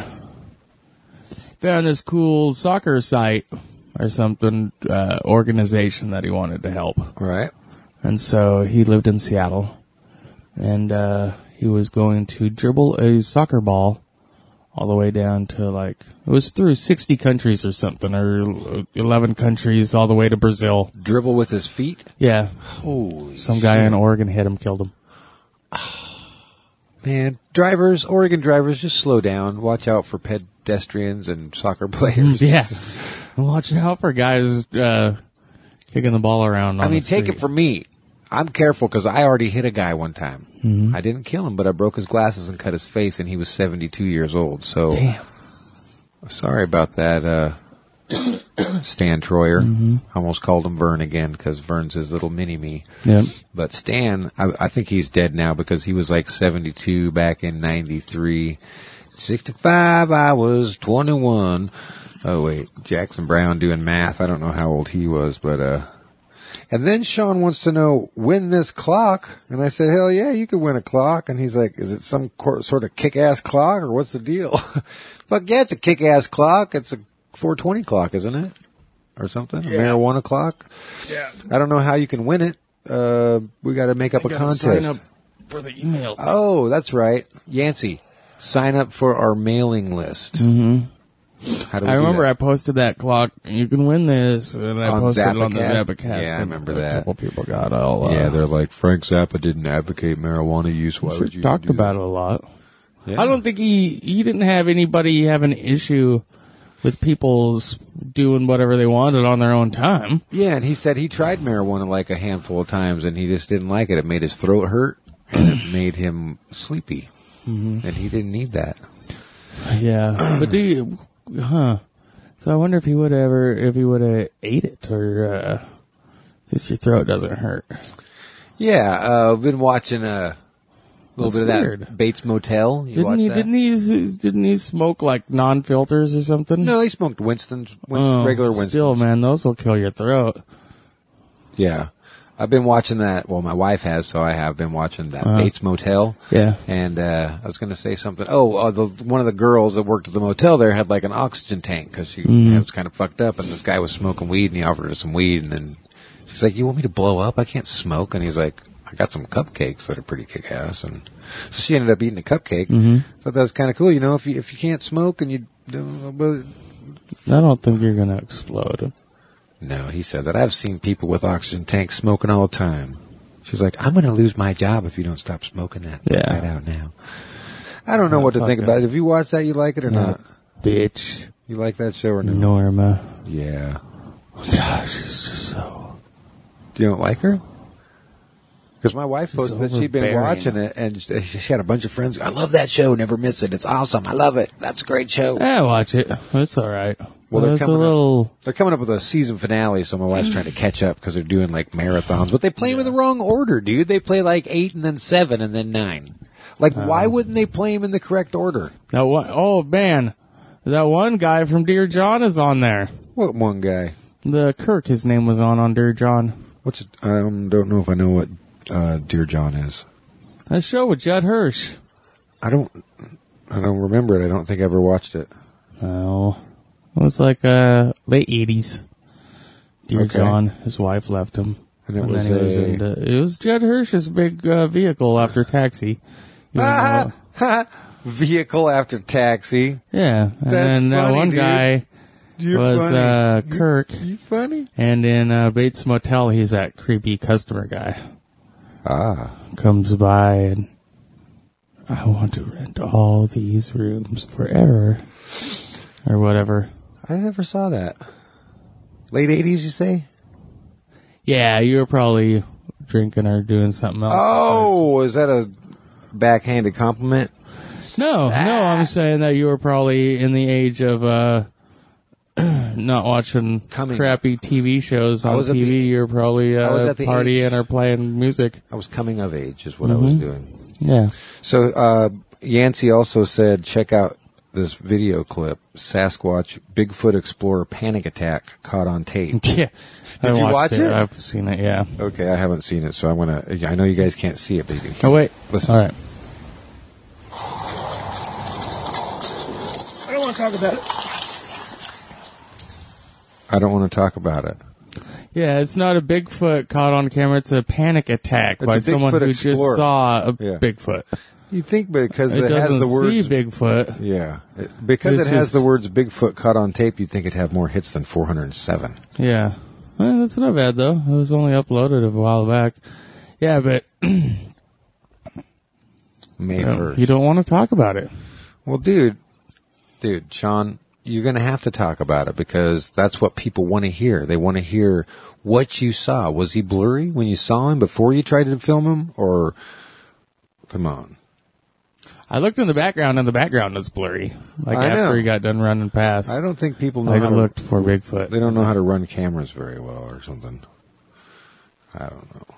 found this cool soccer site or something, organization that he wanted to help. Right. And so he lived in Seattle. And, he was going to dribble a soccer ball all the way down to it was through 60 countries or something, or 11 countries all the way to Brazil. Dribble with his feet? Yeah. Holy Some guy in Oregon hit him, killed him. Man, Oregon drivers, just slow down. Watch out for pedestrians and soccer players. Yeah. Watch out for guys kicking the ball around on I mean, the street. take it from me. I'm careful because I already hit a guy one time. I didn't kill him, but I broke his glasses and cut his face, and he was 72 years old. So, Damn. Sorry about that, Stan Troyer. I almost called him Vern again because Vern's his little mini-me. Yep. But Stan, I think he's dead now because he was like 72 back in 93. 65, I was 21. Oh, wait. Jackson Brown doing math. I don't know how old he was, but, and then Sean wants to know, win this clock. And I said, hell yeah, you could win a clock. And he's like, is it some sort of kick-ass clock or what's the deal? Fuck yeah, it's a kick-ass clock. It's a 420 clock, isn't it? Or something? A marijuana clock? Yeah. I don't know how you can win it. We got to make up a contest. Sign up for the email. Oh, that's right. Yancey, sign up for our mailing list. Mm-hmm. How do we I do remember that? I posted that clock. You can win this, and I On posted it on the Zappacast? Zappacast. Yeah, I and remember a that. couple people got all. Yeah, they're like, Frank Zappa didn't advocate marijuana use. Why would you talked do about that? it a lot. Yeah. I don't think he didn't have anybody have an issue with people's doing whatever they wanted on their own time. Yeah, and he said he tried marijuana like a handful of times, and he just didn't like it. It made his throat hurt, and it made him sleepy, and he didn't need that. Yeah, but So I wonder if he would have ate it, or because your throat doesn't hurt. Yeah, I've been watching a little That's bit of weird. that Bates Motel. You watch that? Didn't he smoke like non-filters or something? No, he smoked regular Winston's. Still, man, those will kill your throat. Yeah. I've been watching that. Well, my wife has, so I have been watching that Bates Motel. Yeah. And I was going to say something. One of the girls that worked at the motel there had like an oxygen tank because she was kind of fucked up, and this guy was smoking weed, and he offered her some weed, and then she's like, "You want me to blow up? I can't smoke." And he's like, "I got some cupcakes that are pretty kick-ass." And so she ended up eating a cupcake. Thought that was kind of cool. You know, if you can't smoke and you, I don't think you're gonna explode. No, he said that. I've seen people with oxygen tanks smoking all the time. She's like, I'm going to lose my job if you don't stop smoking that. Yeah. Get that out now. I don't know what to think about it. Have you watched that? You like it or not? Bitch. You like that show or no? Norma. Yeah. Gosh, she's just so... You don't like her? Because my wife posted that she'd been overbearing. watching it, and she had a bunch of friends. I love that show. Never miss it. It's awesome. I love it. That's a great show. Yeah, watch it. It's all right. Well, they're it's a coming little... They're coming up with a season finale, so my wife's trying to catch up because they're doing like marathons. But they play them in the wrong order, dude. They play like 8 and then 7 and then 9. Like, why wouldn't they play them in the correct order? That one, oh, man. That one guy from Dear John is on there. What one guy? The Kirk, his name was on Dear John. I don't know if I know what Dear John is. That show with Judd Hirsch. I don't remember it. I don't think I ever watched it. Oh. It was like late 80s. Dear Okay. John, his wife left him. And it And was then it was Judd Hirsch's big vehicle after Taxi. You know, vehicle after Taxi. yeah, and That's then that funny, one dude. guy You're was funny. Kirk, You funny? and in Bates Motel, he's that creepy customer guy. Ah. Comes by and I want to rent all these rooms forever, or whatever. I never saw that. Late 80s, you say? Yeah, you were probably drinking or doing something else. Oh, is that a backhanded compliment? No, I'm saying that you were probably in the age of not watching crappy TV shows on TV. You were probably partying or playing music. I was coming of age is what I was doing. Yeah. So Yancey also said, check out this video clip, Sasquatch Bigfoot Explorer Panic Attack caught on tape. Yeah. Did you watch it? I've seen it, yeah. Okay, I haven't seen it, so I'm going to... I know you guys can't see it, but you can. Oh, wait. Listen. All right. I don't want to talk about it. I don't want to talk about it. Yeah, it's not a Bigfoot caught on camera. It's a panic attack It's by a someone Bigfoot who Explorer. just saw a Yeah. Bigfoot. You think because It it has doesn't the words... see Bigfoot. Yeah. Because It's it has just- the words Bigfoot caught on tape, you'd think it'd have more hits than 407. Yeah. Well, that's not bad, though. It was only uploaded a while back. Yeah, but May 1st. you don't want to talk about it. Well, dude, Sean, you're going to have to talk about it because that's what people want to hear. They want to hear what you saw. Was he blurry when you saw him before you tried to film him? Or, come on. I looked in the background, and the background was blurry. Like I after know. he got done running past. I don't think people know I how to... looked for Bigfoot. They don't know how to run cameras very well or something. I don't know.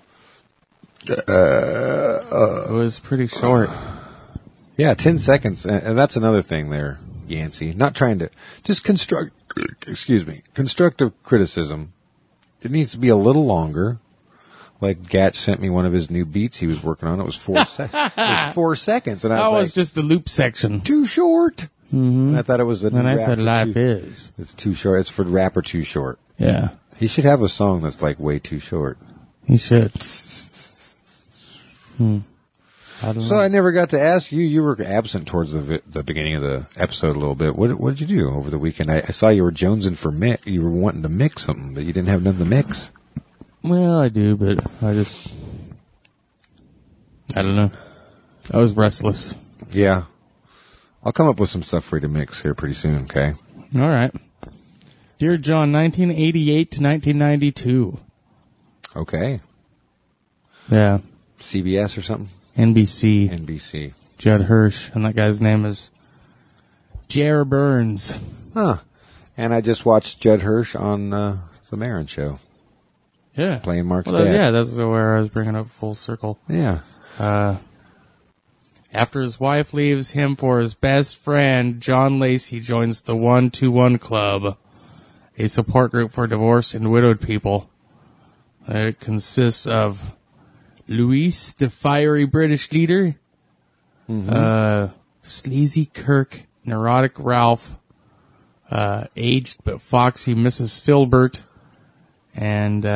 It was pretty short. Yeah, 10 seconds. And that's another thing there, Yancey. Not trying to... Just constructive criticism. It needs to be a little longer. Like Gatch sent me one of his new beats he was working on. It was 4 seconds. It was 4 seconds. And I That was was like, just the loop section. too short. Mm-hmm. And I thought it was a new And I rap said for life too- is. It's too short. It's for rapper too short. Yeah. He should have a song that's like way too short. He should. I don't So know. I never got to ask you. You were absent towards the beginning of the episode a little bit. What did you do over the weekend? I saw you were jonesing for mix. You were wanting to mix something, but you didn't have nothing to mix. Well, I do, but I don't know. I was restless. Yeah. I'll come up with some stuff for you to mix here pretty soon, okay? All right. Dear John, 1988 to 1992. Okay. Yeah. CBS or something? NBC. NBC. Judd Hirsch. And that guy's name is Jer Burns. Huh. And I just watched Judd Hirsch on The Maron Show. Yeah. Playing Mark's Well, dad. yeah, that's where I was bringing up full circle. Yeah. After his wife leaves him for his best friend, John Lacey joins the 121 Club, a support group for divorced and widowed people. It consists of Luis, the fiery British leader, sleazy Kirk, neurotic Ralph, aged but foxy Mrs. Filbert, and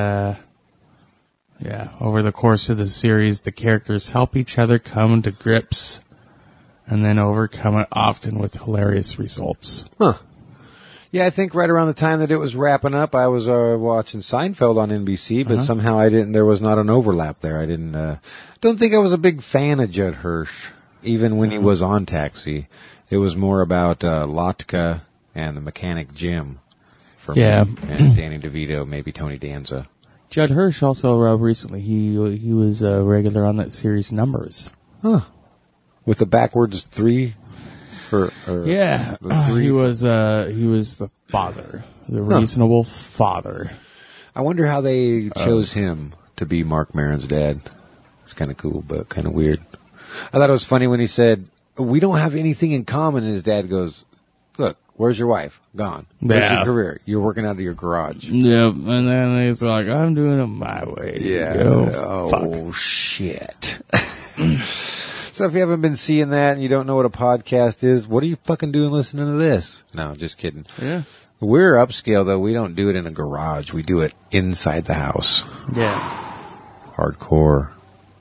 over the course of the series, the characters help each other come to grips and then overcome it, often with hilarious results. Huh. Yeah, I think right around the time that it was wrapping up, I was watching Seinfeld on NBC, but somehow there was not an overlap there. I don't think I was a big fan of Judd Hirsch, even when he was on Taxi. It was more about Lotka and the mechanic Jim for me, and Danny DeVito, maybe Tony Danza. Judd Hirsch also recently, he was a regular on that series Numbers. Huh. With the backwards 3 for Yeah, the 3. he was the father, the reasonable father. I wonder how they chose him to be Mark Maron's dad. It's kind of cool, but kind of weird. I thought it was funny when he said, "We don't have anything in common," and his dad goes, "Look, where's your wife? Gone. Where's your career? You're working out of your garage." Yep, and then he's like, "I'm doing it my way." Oh, shit. So if you haven't been seeing that and you don't know what a podcast is, what are you fucking doing listening to this? No, just kidding. Yeah. We're upscale, though. We don't do it in a garage. We do it inside the house. Yeah. Hardcore.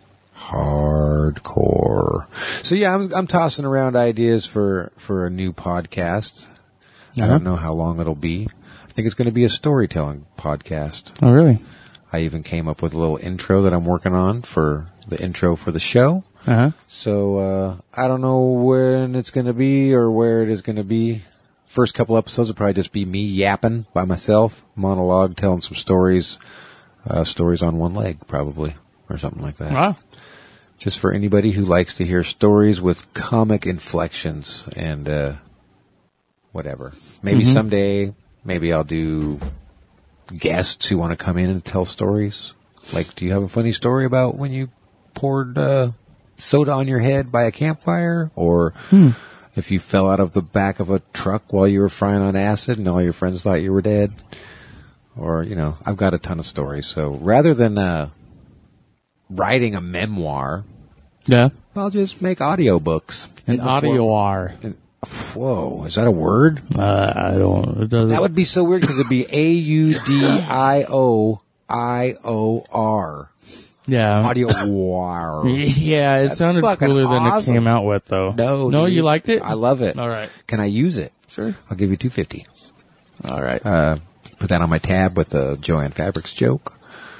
So yeah, I'm tossing around ideas for a new podcast. I don't know how long it'll be. I think it's going to be a storytelling podcast. Oh, really? I even came up with a little intro that I'm working on for the intro for the show. Uh-huh. So I don't know when it's going to be or where it is going to be. First couple episodes will probably just be me yapping by myself, monologue, telling some stories, stories on one leg probably, or something like that. Wow. Just for anybody who likes to hear stories with comic inflections and whatever. Maybe someday, maybe I'll do guests who want to come in and tell stories. Like, do you have a funny story about when you poured soda on your head by a campfire? Or if you fell out of the back of a truck while you were frying on acid and all your friends thought you were dead? Or, I've got a ton of stories. So rather than writing a memoir, Yeah. I'll just make audiobooks. An audio-R. Whoa, is that a word? I don't. It doesn't. That would be so weird because it'd be AUDIOIOR. Yeah. Audio-war. Yeah, it That's sounded fucking cooler than it awesome. came out with, though. No, No, dude. you liked it? I love it. All right. Can I use it? Sure. I'll give you $250. All right. Put that on my tab with a Joanne Fabrics joke.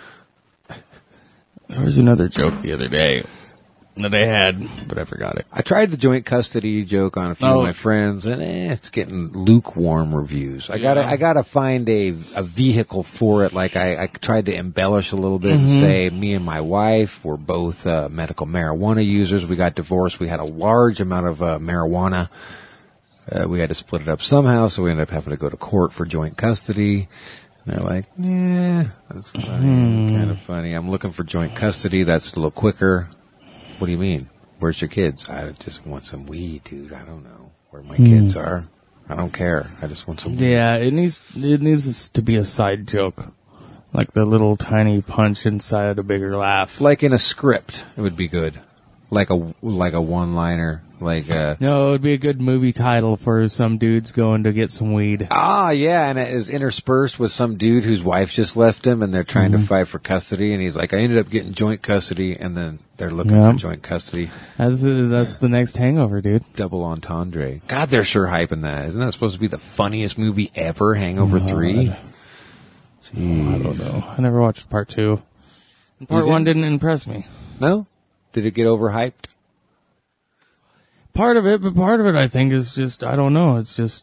There was another joke the other day that I had, but I forgot it. I tried the joint custody joke on a few of my friends, and it's getting lukewarm reviews. I gotta find a vehicle for it. Like I tried to embellish a little bit and say, me and my wife were both medical marijuana users. We got divorced. We had a large amount of marijuana. We had to split it up somehow, so we ended up having to go to court for joint custody. And they're like, yeah, that's funny, kind of funny. I'm looking for joint custody. That's a little quicker. What do you mean? Where's your kids? I just want some weed, dude. I don't know where my kids are. I don't care. I just want some weed. Yeah, it needs to be a side joke. Like the little tiny punch inside a bigger laugh. Like in a script, it would be good. Like a one-liner. No, it would be a good movie title for some dudes going to get some weed. Ah, yeah, and it is interspersed with some dude whose wife just left him, and they're trying to fight for custody, and he's like, I ended up getting joint custody, and then they're looking for joint custody. That's the next Hangover, dude. Double entendre. God, they're sure hyping that. Isn't that supposed to be the funniest movie ever, Hangover 3? I don't know. I never watched part 2. Part 1 didn't impress me. No? Did it get overhyped? Part of it, but part of it I think is just, I don't know, it's just,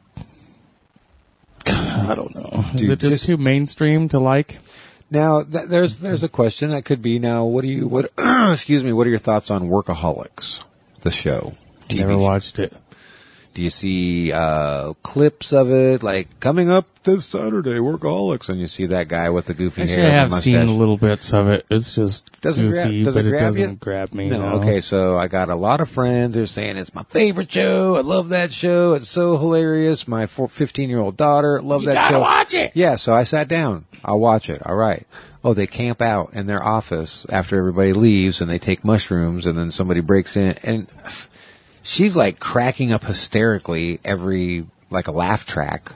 I don't know. Is it just too mainstream to like? Now, there's a question that could be, now, excuse me, what are your thoughts on Workaholics, the show? TV Never show? watched it. Do you see clips of it, like, coming up this Saturday, Workaholics, and you see that guy with the goofy Actually, hair I and have mustache? seen little bits of it. It's just Doesn't goofy, does but it it grab doesn't you? grab me. No, okay, so I got a lot of friends who are saying it's my favorite show. I love that show. It's so hilarious. My 15-year-old daughter loved that show. You gotta watch it! Yeah, so I sat down. I'll watch it. All right. Oh, they camp out in their office after everybody leaves, and they take mushrooms, and then somebody breaks in, and she's like cracking up hysterically every, like a laugh track,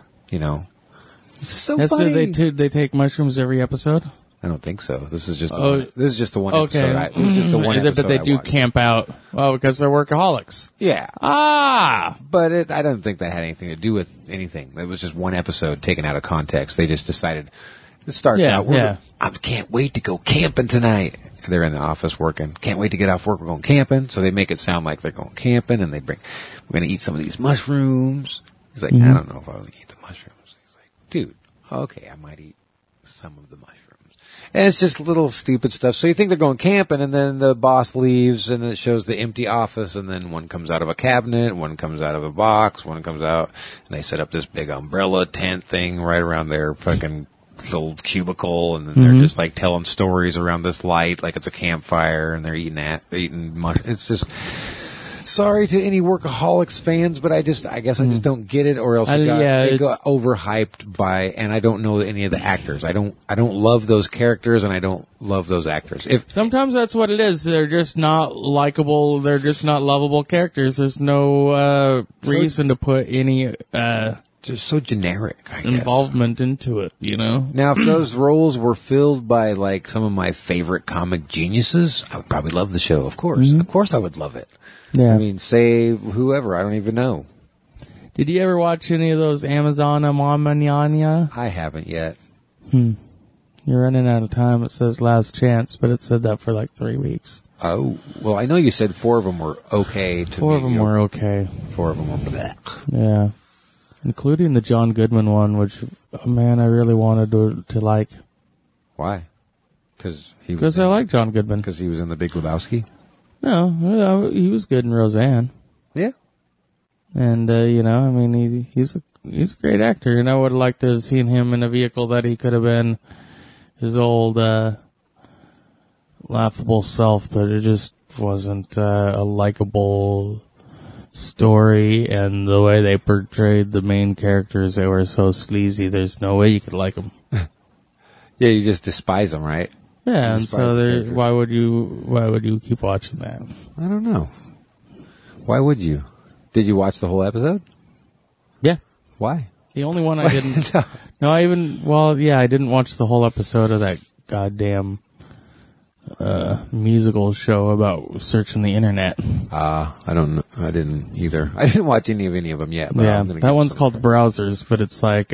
This is so funny. They take mushrooms every episode? I don't think so. This is just the one Okay. episode. This is just the one episode. But they I do watched. camp out. Well, because they're workaholics. Yeah. Ah! But I don't think that had anything to do with anything. It was just one episode taken out of context. They just decided, it starts out, I can't wait to go camping tonight. They're in the office working. Can't wait to get off work. We're going camping. So they make it sound like they're going camping, and we're going to eat some of these mushrooms. He's like, I don't know if I want to eat the mushrooms. He's like, dude, okay, I might eat some of the mushrooms. And it's just little stupid stuff. So you think they're going camping, and then the boss leaves, and it shows the empty office, and then one comes out of a cabinet, one comes out of a box, one comes out, and they set up this big umbrella tent thing right around their fucking little cubicle, and then they're just like telling stories around this light like it's a campfire, and they're eating mushrooms. It's just, sorry to any Workaholics fans, but I guess I just don't get it, or else it got overhyped and I don't know any of the actors. I don't love those characters, and I don't love those actors. Sometimes that's what it is. They're just not likable. They're just not lovable characters. There's no reason to put any just so generic, I guess. involvement into it, you know? Now, if those roles were filled by, like, some of my favorite comic geniuses, I would probably love the show, of course. Of course I would love it. Yeah. I mean, say whoever, I don't even know. Did you ever watch any of those Amazon Amamanyanya? I haven't yet. You're running out of time. It says last chance, but it said that for like 3 weeks. Oh, well, I know you said 4 of them were okay to 4 of them were okay. 4 of them were bleh. Yeah. Including the John Goodman one, which, oh, man, I really wanted to like. Why? Because I like John Goodman. Because he was in The Big Lebowski? No, he was good in Roseanne. Yeah. And, you know, I mean, he's a great actor. And I would have liked to have seen him in a vehicle that he could have been his old, laughable self, but it just wasn't a likable story, and the way they portrayed the main characters, they were so sleazy, there's no way you could like them. Yeah, you just despise them, right? Yeah, You and despise so the there, characters. why would you keep watching that? I don't know. Why would you? Did you watch the whole episode? Yeah. Why? The only one I didn't, I didn't watch the whole episode of that goddamn, musical show about searching the internet. I don't know. I didn't either. I didn't watch any of them yet. But Yeah, I'm gonna that give one's some called try. Browsers, but it's like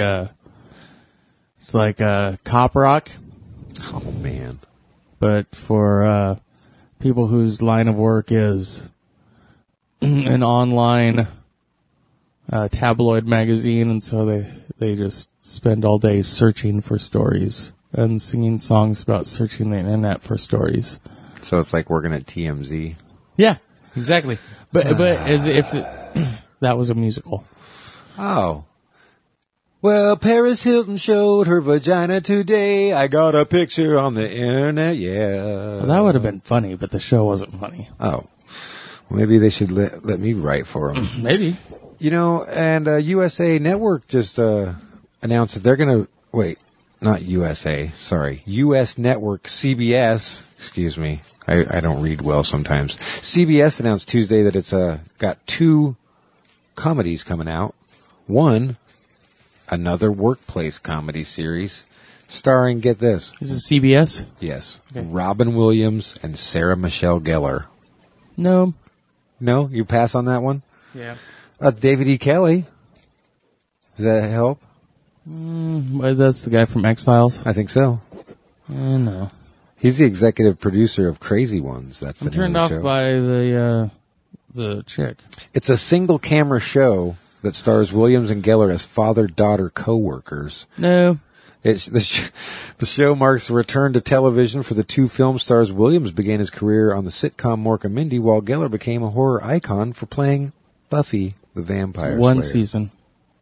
Cop Rock, Oh, man. but for people whose line of work is an online tabloid magazine, and so they just spend all day searching for stories and singing songs about searching the internet for stories. So it's like working at TMZ. Yeah, exactly. But as if that was a musical. Oh. Well, Paris Hilton showed her vagina today. I got a picture on the internet, yeah. Well, that would have been funny, but the show wasn't funny. Oh. Well, maybe they should let me write for them. Maybe. You know, and USA Network just announced that they're going to... Wait, not USA, sorry. US Network, CBS, excuse me. I don't read well sometimes. CBS announced Tuesday that it's got 2 comedies coming out. One, another workplace comedy series starring, get this, Is it CBS? yes, Okay. Robin Williams and Sarah Michelle Gellar. No. No? You pass on that one? Yeah. David E. Kelly. Does that help? Well, that's the guy from X-Files. I think so. No. He's the executive producer of Crazy Ones. That's the I'm name turned of off the show. by the chick. It's a single camera show that stars Williams and Gellar as father-daughter co-workers. No. It's the show marks a return to television for the 2 film stars. Williams began his career on the sitcom Mork and Mindy, while Gellar became a horror icon for playing Buffy the Vampire One Slayer. season.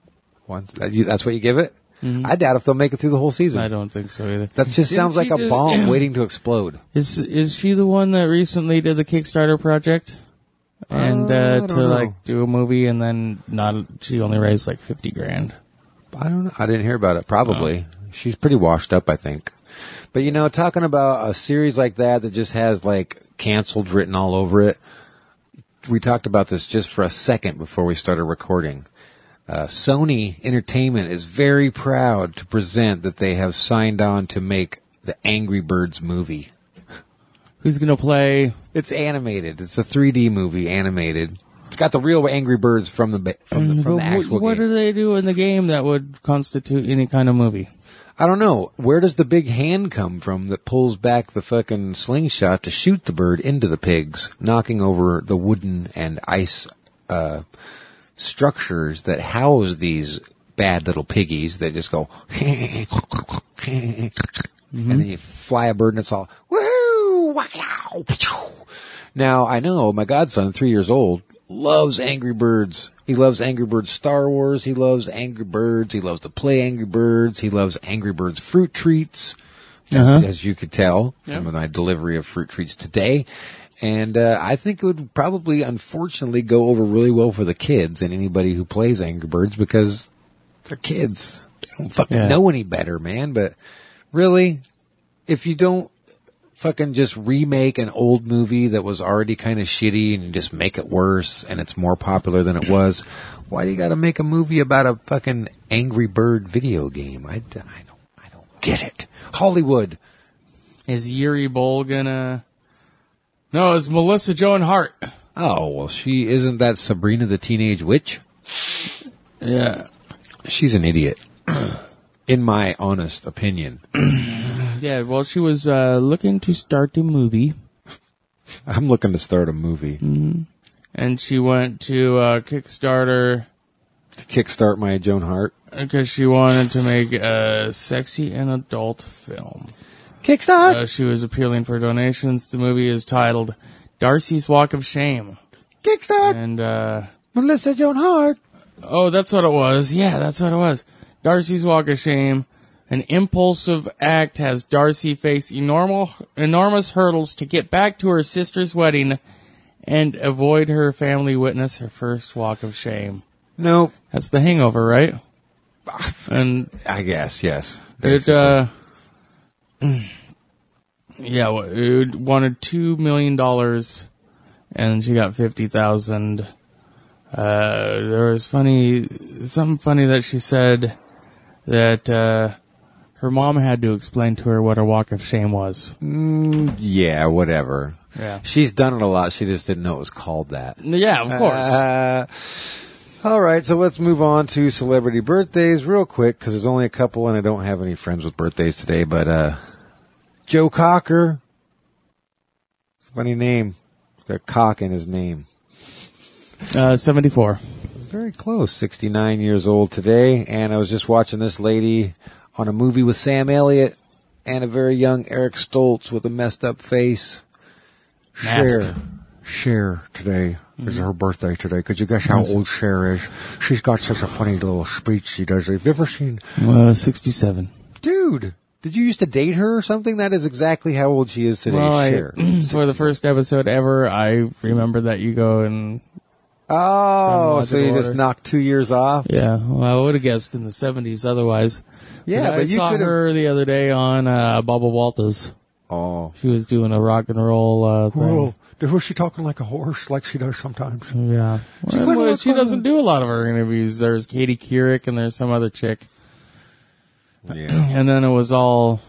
That's what you give it? I doubt if they'll make it through the whole season. I don't think so either. That just sounds like she a do- bomb waiting to explode. Is she the one that recently did the Kickstarter project? And I don't to know. like do a movie, and then she only raised like $50,000. I don't know. I didn't hear about it. Probably. She's pretty washed up, I think. But, you know, talking about a series like that just has, like, canceled written all over it, we talked about this just for a second before we started recording. Sony Entertainment is very proud to present that they have signed on to make the Angry Birds movie. Who's gonna play? It's animated. It's a 3D movie, animated. It's got the real Angry Birds from the actual What game. do they do in the game that would constitute any kind of movie? I don't know. Where does the big hand come from that pulls back the fucking slingshot to shoot the bird into the pigs, knocking over the wooden and ice structures that house these bad little piggies that just go and then you fly a bird and it's all woohoo, wow. Now I know my godson, 3 years old, loves Angry Birds. He loves Angry Birds Star Wars. He loves Angry Birds. He loves to play Angry Birds. He loves Angry Birds fruit treats, as you could tell from my delivery of fruit treats today. And I think it would probably, unfortunately, go over really well for the kids and anybody who plays Angry Birds because they're kids. They don't fucking know any better, man. But really, if you don't fucking just remake an old movie that was already kind of shitty and you just make it worse and it's more popular than it was, why do you got to make a movie about a fucking Angry Bird video game. I don't get it. Hollywood. Is Yuri Bowl gonna... No, it's Melissa Joan Hart. Oh, well, isn't that Sabrina the Teenage Witch? Yeah. She's an idiot. In my honest opinion. Yeah, well, she was looking to start a movie. I'm looking to start a movie. Mm-hmm. And she went to Kickstarter... To kickstart my Joan Hart? Because she wanted to make a sexy and adult film. Kickstart! She was appealing for donations. The movie is titled Darcy's Walk of Shame. Kickstart! And, Melissa Joan Hart. Oh, that's what it was. Yeah, that's what it was. Darcy's Walk of Shame. An impulsive act has Darcy face enormous hurdles to get back to her sister's wedding and avoid her family witness her first walk of shame. Nope. That's The Hangover, right? And I guess, yes. it wanted $2 million, and she got $50,000. There was something funny that she said that her mom had to explain to her what a walk of shame was. Yeah, whatever. Yeah. She's done it a lot. She just didn't know it was called that. Yeah, of course. All right, so let's move on to celebrity birthdays real quick because there's only a couple and I don't have any friends with birthdays today. But Joe Cocker, funny name, got cock in his name. 74. Very close, 69 years old today. And I was just watching this lady on a movie with Sam Elliott and a very young Eric Stoltz with a messed up face. Cher today is her birthday today. Could you guess how old Cher is? She's got such a funny little speech she does. Have you ever seen? 67. Dude, did you used to date her or something? That is exactly how old she is today, Cher. For the first episode ever, I remember that you go and... Oh, so you just knocked 2 years off? Yeah, well, I would have guessed in the 70s otherwise. Yeah, but I saw her the other day on Baba Walters. Oh. She was doing a rock and roll thing. Whoa. Was she talking like a horse, like she does sometimes? Yeah. She doesn't do a lot of her interviews. There's Katie Couric and there's some other chick. Yeah. And then it was all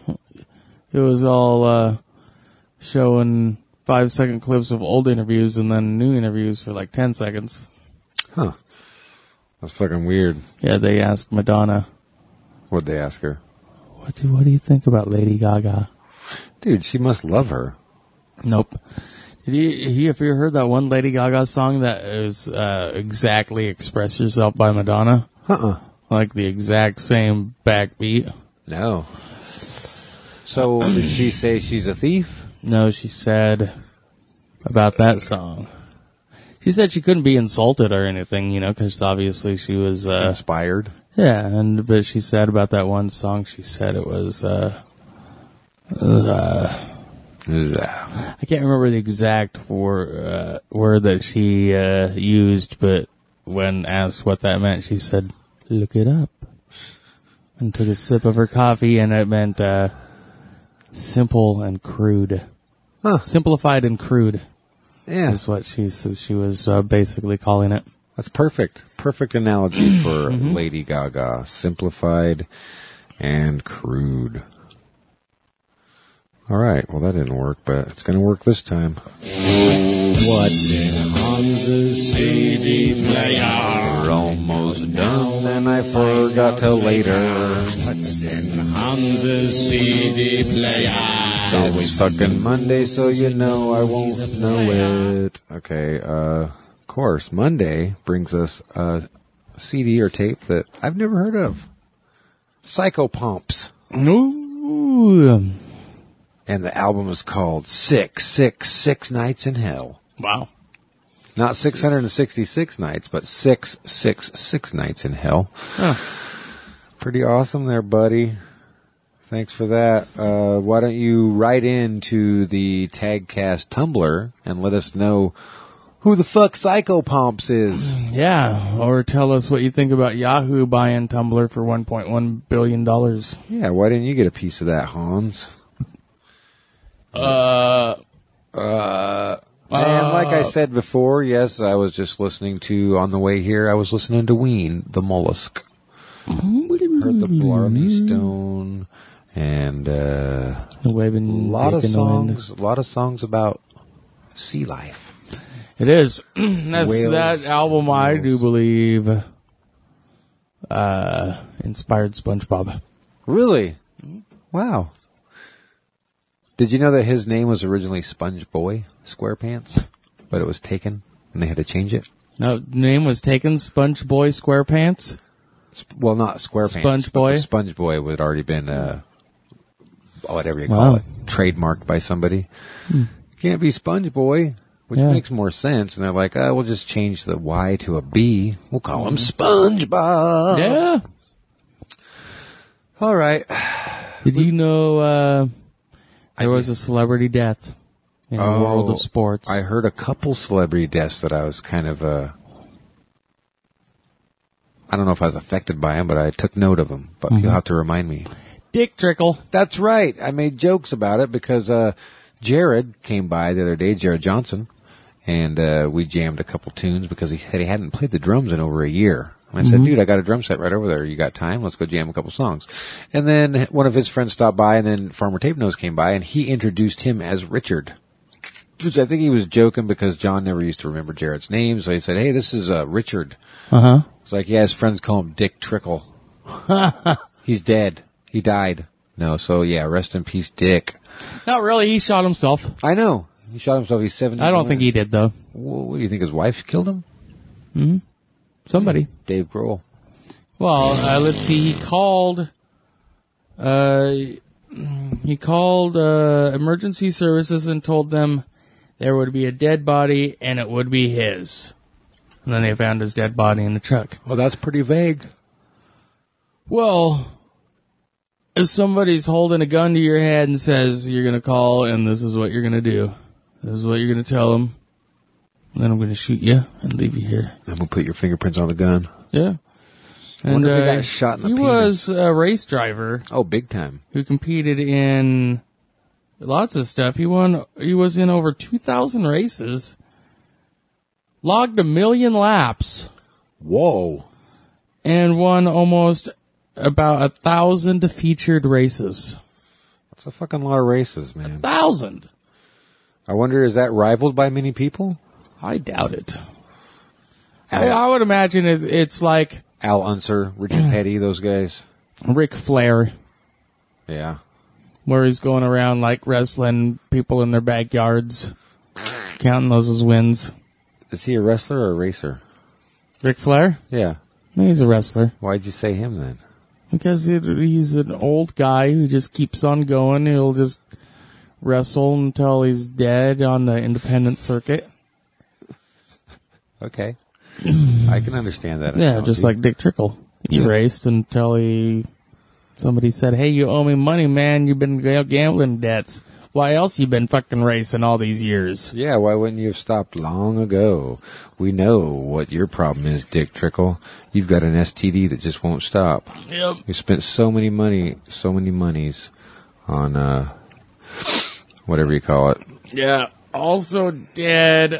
showing 5-second clips of old interviews and then new interviews for like 10 seconds. Huh. That's fucking weird. Yeah, they asked Madonna. What'd they ask her? What do you think about Lady Gaga? Dude, she must love her. Nope. Have you heard that one Lady Gaga song that is exactly Express Yourself by Madonna? Like the exact same backbeat? No. So, did she say she's a thief? No, she said about that song. She said she couldn't be insulted or anything, because obviously she was... inspired? Yeah, but she said about that one song, she said it was... I can't remember the exact word that she used, but when asked what that meant, she said, "Look it up." And took a sip of her coffee, and it meant simple and crude. Huh. Simplified and crude. Yeah. Is what she was basically calling it. That's perfect. Perfect analogy for Lady Gaga. Simplified and crude. All right. Well, that didn't work, but it's going to work this time. What's in Hans's CD player? We're almost done, and I forgot till later. What's in Hans's CD player? It's always fucking Monday, so you know I won't know it. Okay. Of course, Monday brings us a CD or tape that I've never heard of. Psychopomps. Ooh. And the album is called 666 Nights in Hell. Wow. Not 666 nights, but 666 Nights in Hell. Oh. Pretty awesome there, buddy. Thanks for that. Why don't you write into the Tagcast Tumblr and let us know who the fuck Psychopomps is. Yeah, or tell us what you think about Yahoo buying Tumblr for $1.1 billion. Yeah, why didn't you get a piece of that, Hans? Man, like I said before, yes, I was just listening to, on the way here, I was listening to Ween, the Mollusk. Heard the Blarney Stone, and a lot of songs about sea life. It is. That's Whales, that album, I whales. do believe, inspired SpongeBob. Really? Wow. Did you know that his name was originally Sponge Boy SquarePants, but it was taken and they had to change it? No, the name was taken, Sponge Boy SquarePants. Well, not SquarePants. Sponge but Boy? the Sponge Boy had already been, whatever you call it, trademarked by somebody. Can't be Sponge Boy, which makes more sense. And they're like, we'll just change the Y to a B. We'll call him SpongeBob. Yeah. All right. Did you know there was a celebrity death in the world of sports? I heard a couple celebrity deaths that I was kind of, I don't know if I was affected by them, but I took note of them. But you'll have to remind me. Dick Trickle. That's right. I made jokes about it because Jared came by the other day, Jared Johnson, and we jammed a couple tunes because he said he hadn't played the drums in over a year. And I said, dude, I got a drum set right over there. You got time? Let's go jam a couple songs. And then one of his friends stopped by, and then Farmer Tape Nose came by, and he introduced him as Richard. Which I think he was joking because John never used to remember Jared's name, so he said, hey, this is Richard. Uh-huh. It's like, yeah, his friends call him Dick Trickle. He's dead. He died. No, so yeah, rest in peace, Dick. Not really. He shot himself. I know. He shot himself. He's 70. I don't think he did, though. What do you think? His wife killed him? Somebody. Dave Grohl. Well, let's see. He called emergency services and told them there would be a dead body and it would be his. And then they found his dead body in the truck. Well, that's pretty vague. Well, if somebody's holding a gun to your head and says you're going to call and this is what you're going to do, this is what you're going to tell them, and then I'm going to shoot you and leave you here. And we'll put your fingerprints on the gun. Yeah. I wonder if he got shot in the He penis. was a race driver Oh, big time. who competed in lots of stuff. He was in over 2,000 races, logged 1 million laps, Whoa. and won almost about 1,000 featured races. That's a fucking lot of races, man. 1,000. I wonder, is that rivaled by many people? I doubt it. I would imagine it's like Al Unser, Richard Petty, those guys. Ric Flair, Yeah. where he's going around like wrestling people in their backyards, counting those as wins. Is he a wrestler or a racer? Ric Flair? Yeah. He's a wrestler. Why'd you say him then? Because he's an old guy who just keeps on going. He'll just wrestle until he's dead on the independent circuit. Okay. I can understand that. Yeah, just like Dick Trickle. He raced until somebody said, hey, you owe me money, man. You've been gambling debts. Why else you been fucking racing all these years? Yeah, why wouldn't you have stopped long ago? We know what your problem is, Dick Trickle. You've got an STD that just won't stop. Yep. You spent so many monies on, whatever you call it. Yeah. Also dead,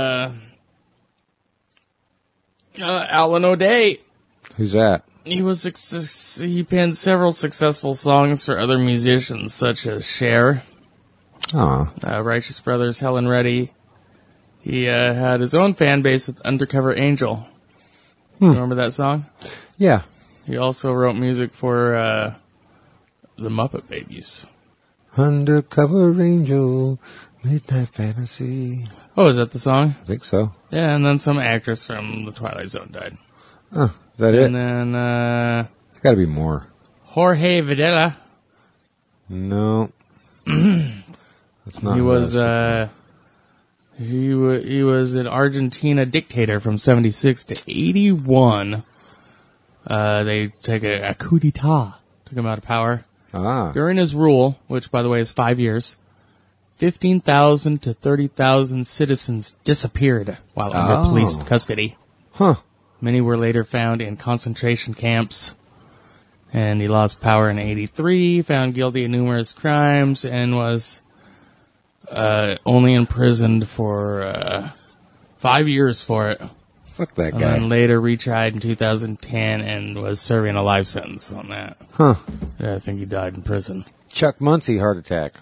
Alan O'Day. Who's that? He penned several successful songs for other musicians, such as Cher, Aw. Righteous Brothers, Helen Reddy. He had his own fan base with Undercover Angel. Remember that song? Yeah. He also wrote music for the Muppet Babies. Undercover Angel, Midnight Fantasy. Oh, is that the song? I think so. Yeah, and then some actress from The Twilight Zone died. Oh, is that And it? then There's gotta be more. Jorge Videla. No. That's not He who was I he was an Argentina dictator from 76 to 81. They take a coup d'etat, took him out of power. Ah. During his rule, which by the way is 5 years, 15,000 to 30,000 citizens disappeared while under police custody. Huh. Many were later found in concentration camps. And he lost power in 83, found guilty of numerous crimes, and was only imprisoned for 5 years for it. Fuck that And guy. then later retried in 2010 and was serving a life sentence on that. Huh. Yeah, I think he died in prison. Chuck Muncie, heart attack.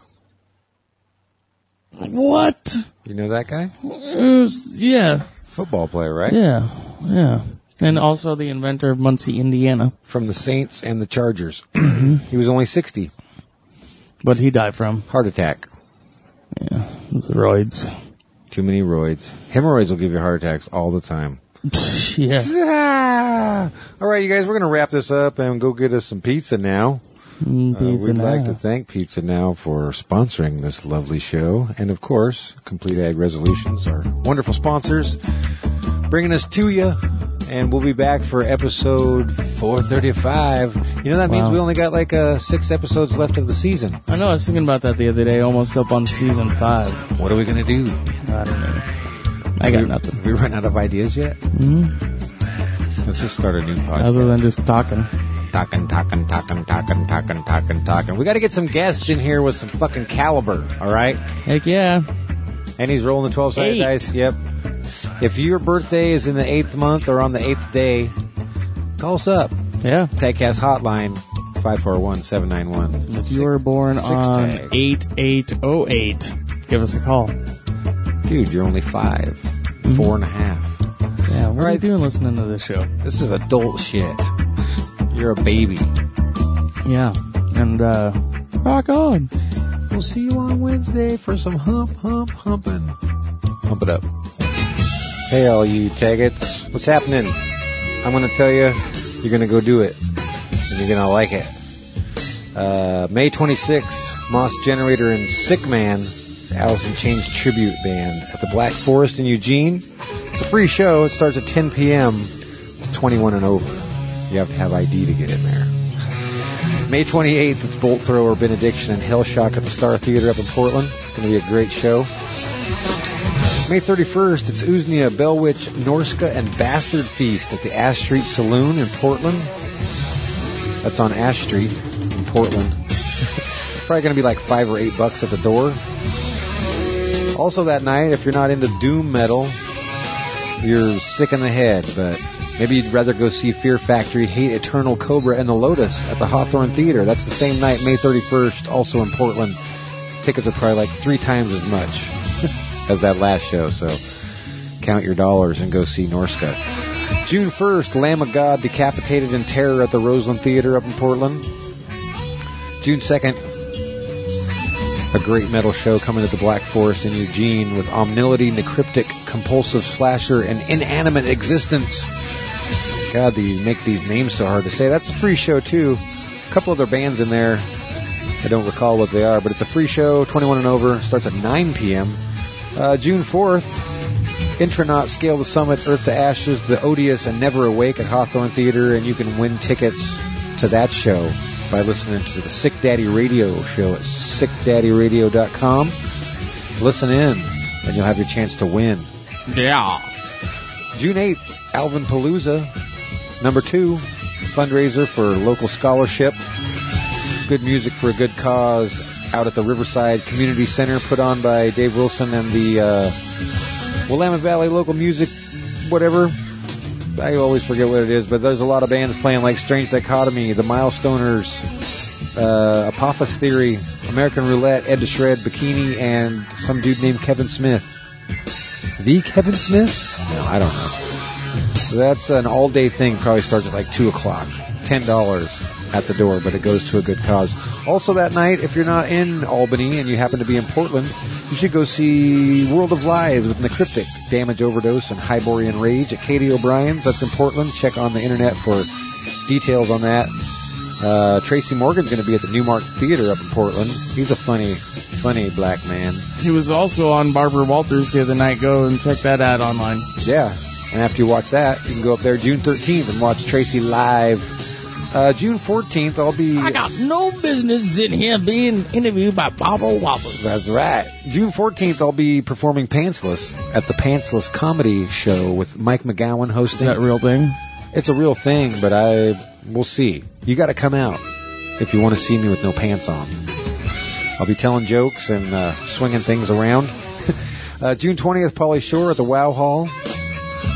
What? You know that guy? Yeah. Football player, right? Yeah. And also the inventor of Muncie, Indiana. From the Saints and the Chargers. He was only 60. What he died from? Heart attack. Yeah. Roids. Too many roids. Hemorrhoids will give you heart attacks all the time. Yeah. Ah! All right, you guys, we're going to wrap this up and go get us some pizza now. Pizza We'd like now. to thank Pizza Now for sponsoring this lovely show. And, of course, Complete Ag Resolutions, our wonderful sponsors, bringing us to you. And we'll be back for episode 435. You know, that means Wow. we only got like 6 episodes left of the season. I know, I was thinking about that the other day, almost up on season 5. What are we going to do? I don't know. I got nothing. Have we run out of ideas yet? Mm-hmm. Let's just start a new podcast. Other than just talking. Talking. We got to get some guests in here with some fucking caliber, all right? Heck yeah. And he's rolling the 12-sided 8. dice. Yep. If your birthday is in the 8th month or on the 8th day, call us up. Yeah. TagCast hotline, 541-791. If you were born on tag. 8808, give us a call. Dude, you're only 5. 4.5. Yeah, what are you right. doing listening to this show? This is adult shit. You're a baby. Yeah. And, rock on. We'll see you on Wednesday for some humping. Hump it up. Hey, all you taggets. What's happening? I'm going to tell you, you're going to go do it. And you're going to like it. May 26th, Moss Generator and Sick Man, the Alice in Chains tribute band at the Black Forest in Eugene. It's a free show. It starts at 10 p.m. to 21 and over. You have to have ID to get in there. May 28th, it's Bolt Thrower, Benediction, and Hellshock at the Star Theater up in Portland. It's going to be a great show. May 31st, it's Uznia, Bellwitch, Norska, and Bastard Feast at the Ash Street Saloon in Portland. That's on Ash Street in Portland. Probably going to be like $5 or $8 at the door. Also that night, if you're not into doom metal, you're sick in the head, but maybe you'd rather go see Fear Factory, Hate Eternal, Cobra, and the Lotus at the Hawthorne Theater. That's the same night, May 31st, also in Portland. Tickets are probably like 3 times as much as that last show, so count your dollars and go see Norska. June 1st, Lamb of God, Decapitated in Terror at the Roseland Theater up in Portland. June 2nd, a great metal show coming to the Black Forest in Eugene with Omnility, Necryptic, Compulsive Slasher, and Inanimate Existence. God, they make these names so hard to say. That's a free show, too. A couple other bands in there. I don't recall what they are, but it's a free show, 21 and over. Starts at 9 p.m. June 4th, Intronaut, Scale the Summit, Earth to Ashes, The Odious, and Never Awake at Hawthorne Theater, and you can win tickets to that show by listening to the Sick Daddy Radio show at sickdaddyradio.com. Listen in, and you'll have your chance to win. Yeah. June 8th, Alvin Palooza, number 2, fundraiser for local scholarship. Good music for a good cause out at the Riverside Community Center, put on by Dave Wilson and the Willamette Valley Local Music, whatever. I always forget what it is, but there's a lot of bands playing like Strange Dichotomy, The Milestoners, Apophis Theory, American Roulette, Ed to Shred, Bikini, and some dude named Kevin Smith. The Kevin Smith? No, I don't know. So that's an all-day thing, probably starts at like 2 o'clock. $10 at the door, but it goes to a good cause. Also that night, if you're not in Albany and you happen to be in Portland, you should go see World of Lies with Necryptic, Damage Overdose, and Hyborian Rage at Katie O'Brien's. That's in Portland. Check on the internet for details on that. Tracy Morgan's going to be at the Newmark Theater up in Portland. He's a funny black man. He was also on Barbara Walters the other night. Go and check that out online. Yeah. And after you watch that, you can go up there June 13th and watch Tracy live. June 14th, I'll be... I got no business sitting here being interviewed by Barbara Walters. That's right. June 14th, I'll be performing Pantsless at the Pantsless Comedy Show with Mike McGowan hosting. Is that a real thing? It's a real thing, but we'll see. You got to come out if you want to see me with no pants on. I'll be telling jokes and swinging things around. June 20th, Pauly Shore at the Wow Hall.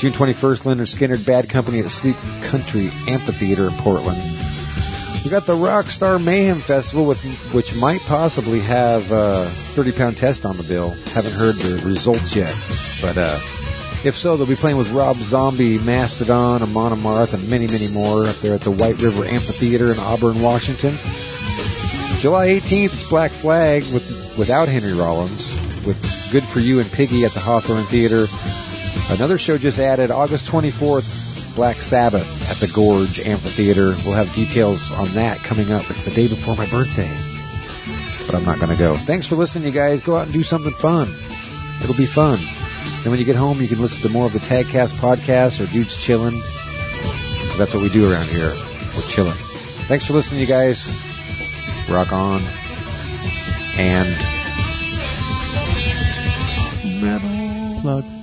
June 21st, Leonard Skinner Bad Company at the Sleep Country Amphitheater in Portland. We got the Rockstar Mayhem Festival, which might possibly have 30-pound test on the bill. Haven't heard the results yet, but if so, they'll be playing with Rob Zombie, Mastodon, Amon Amarth, and many, many more up there at the White River Amphitheater in Auburn, Washington. July 18th, it's Black Flag without Henry Rollins, with Good For You and Piggy at the Hawthorne Theater. Another show just added, August 24th, Black Sabbath at the Gorge Amphitheater. We'll have details on that coming up. It's the day before my birthday, but I'm not going to go. Thanks for listening, you guys. Go out and do something fun. It'll be fun. And when you get home, you can listen to more of the Tagcast podcast or Dudes Chillin', because that's what we do around here. We're chilling. Thanks for listening, you guys. Rock on. And Metal. Plug.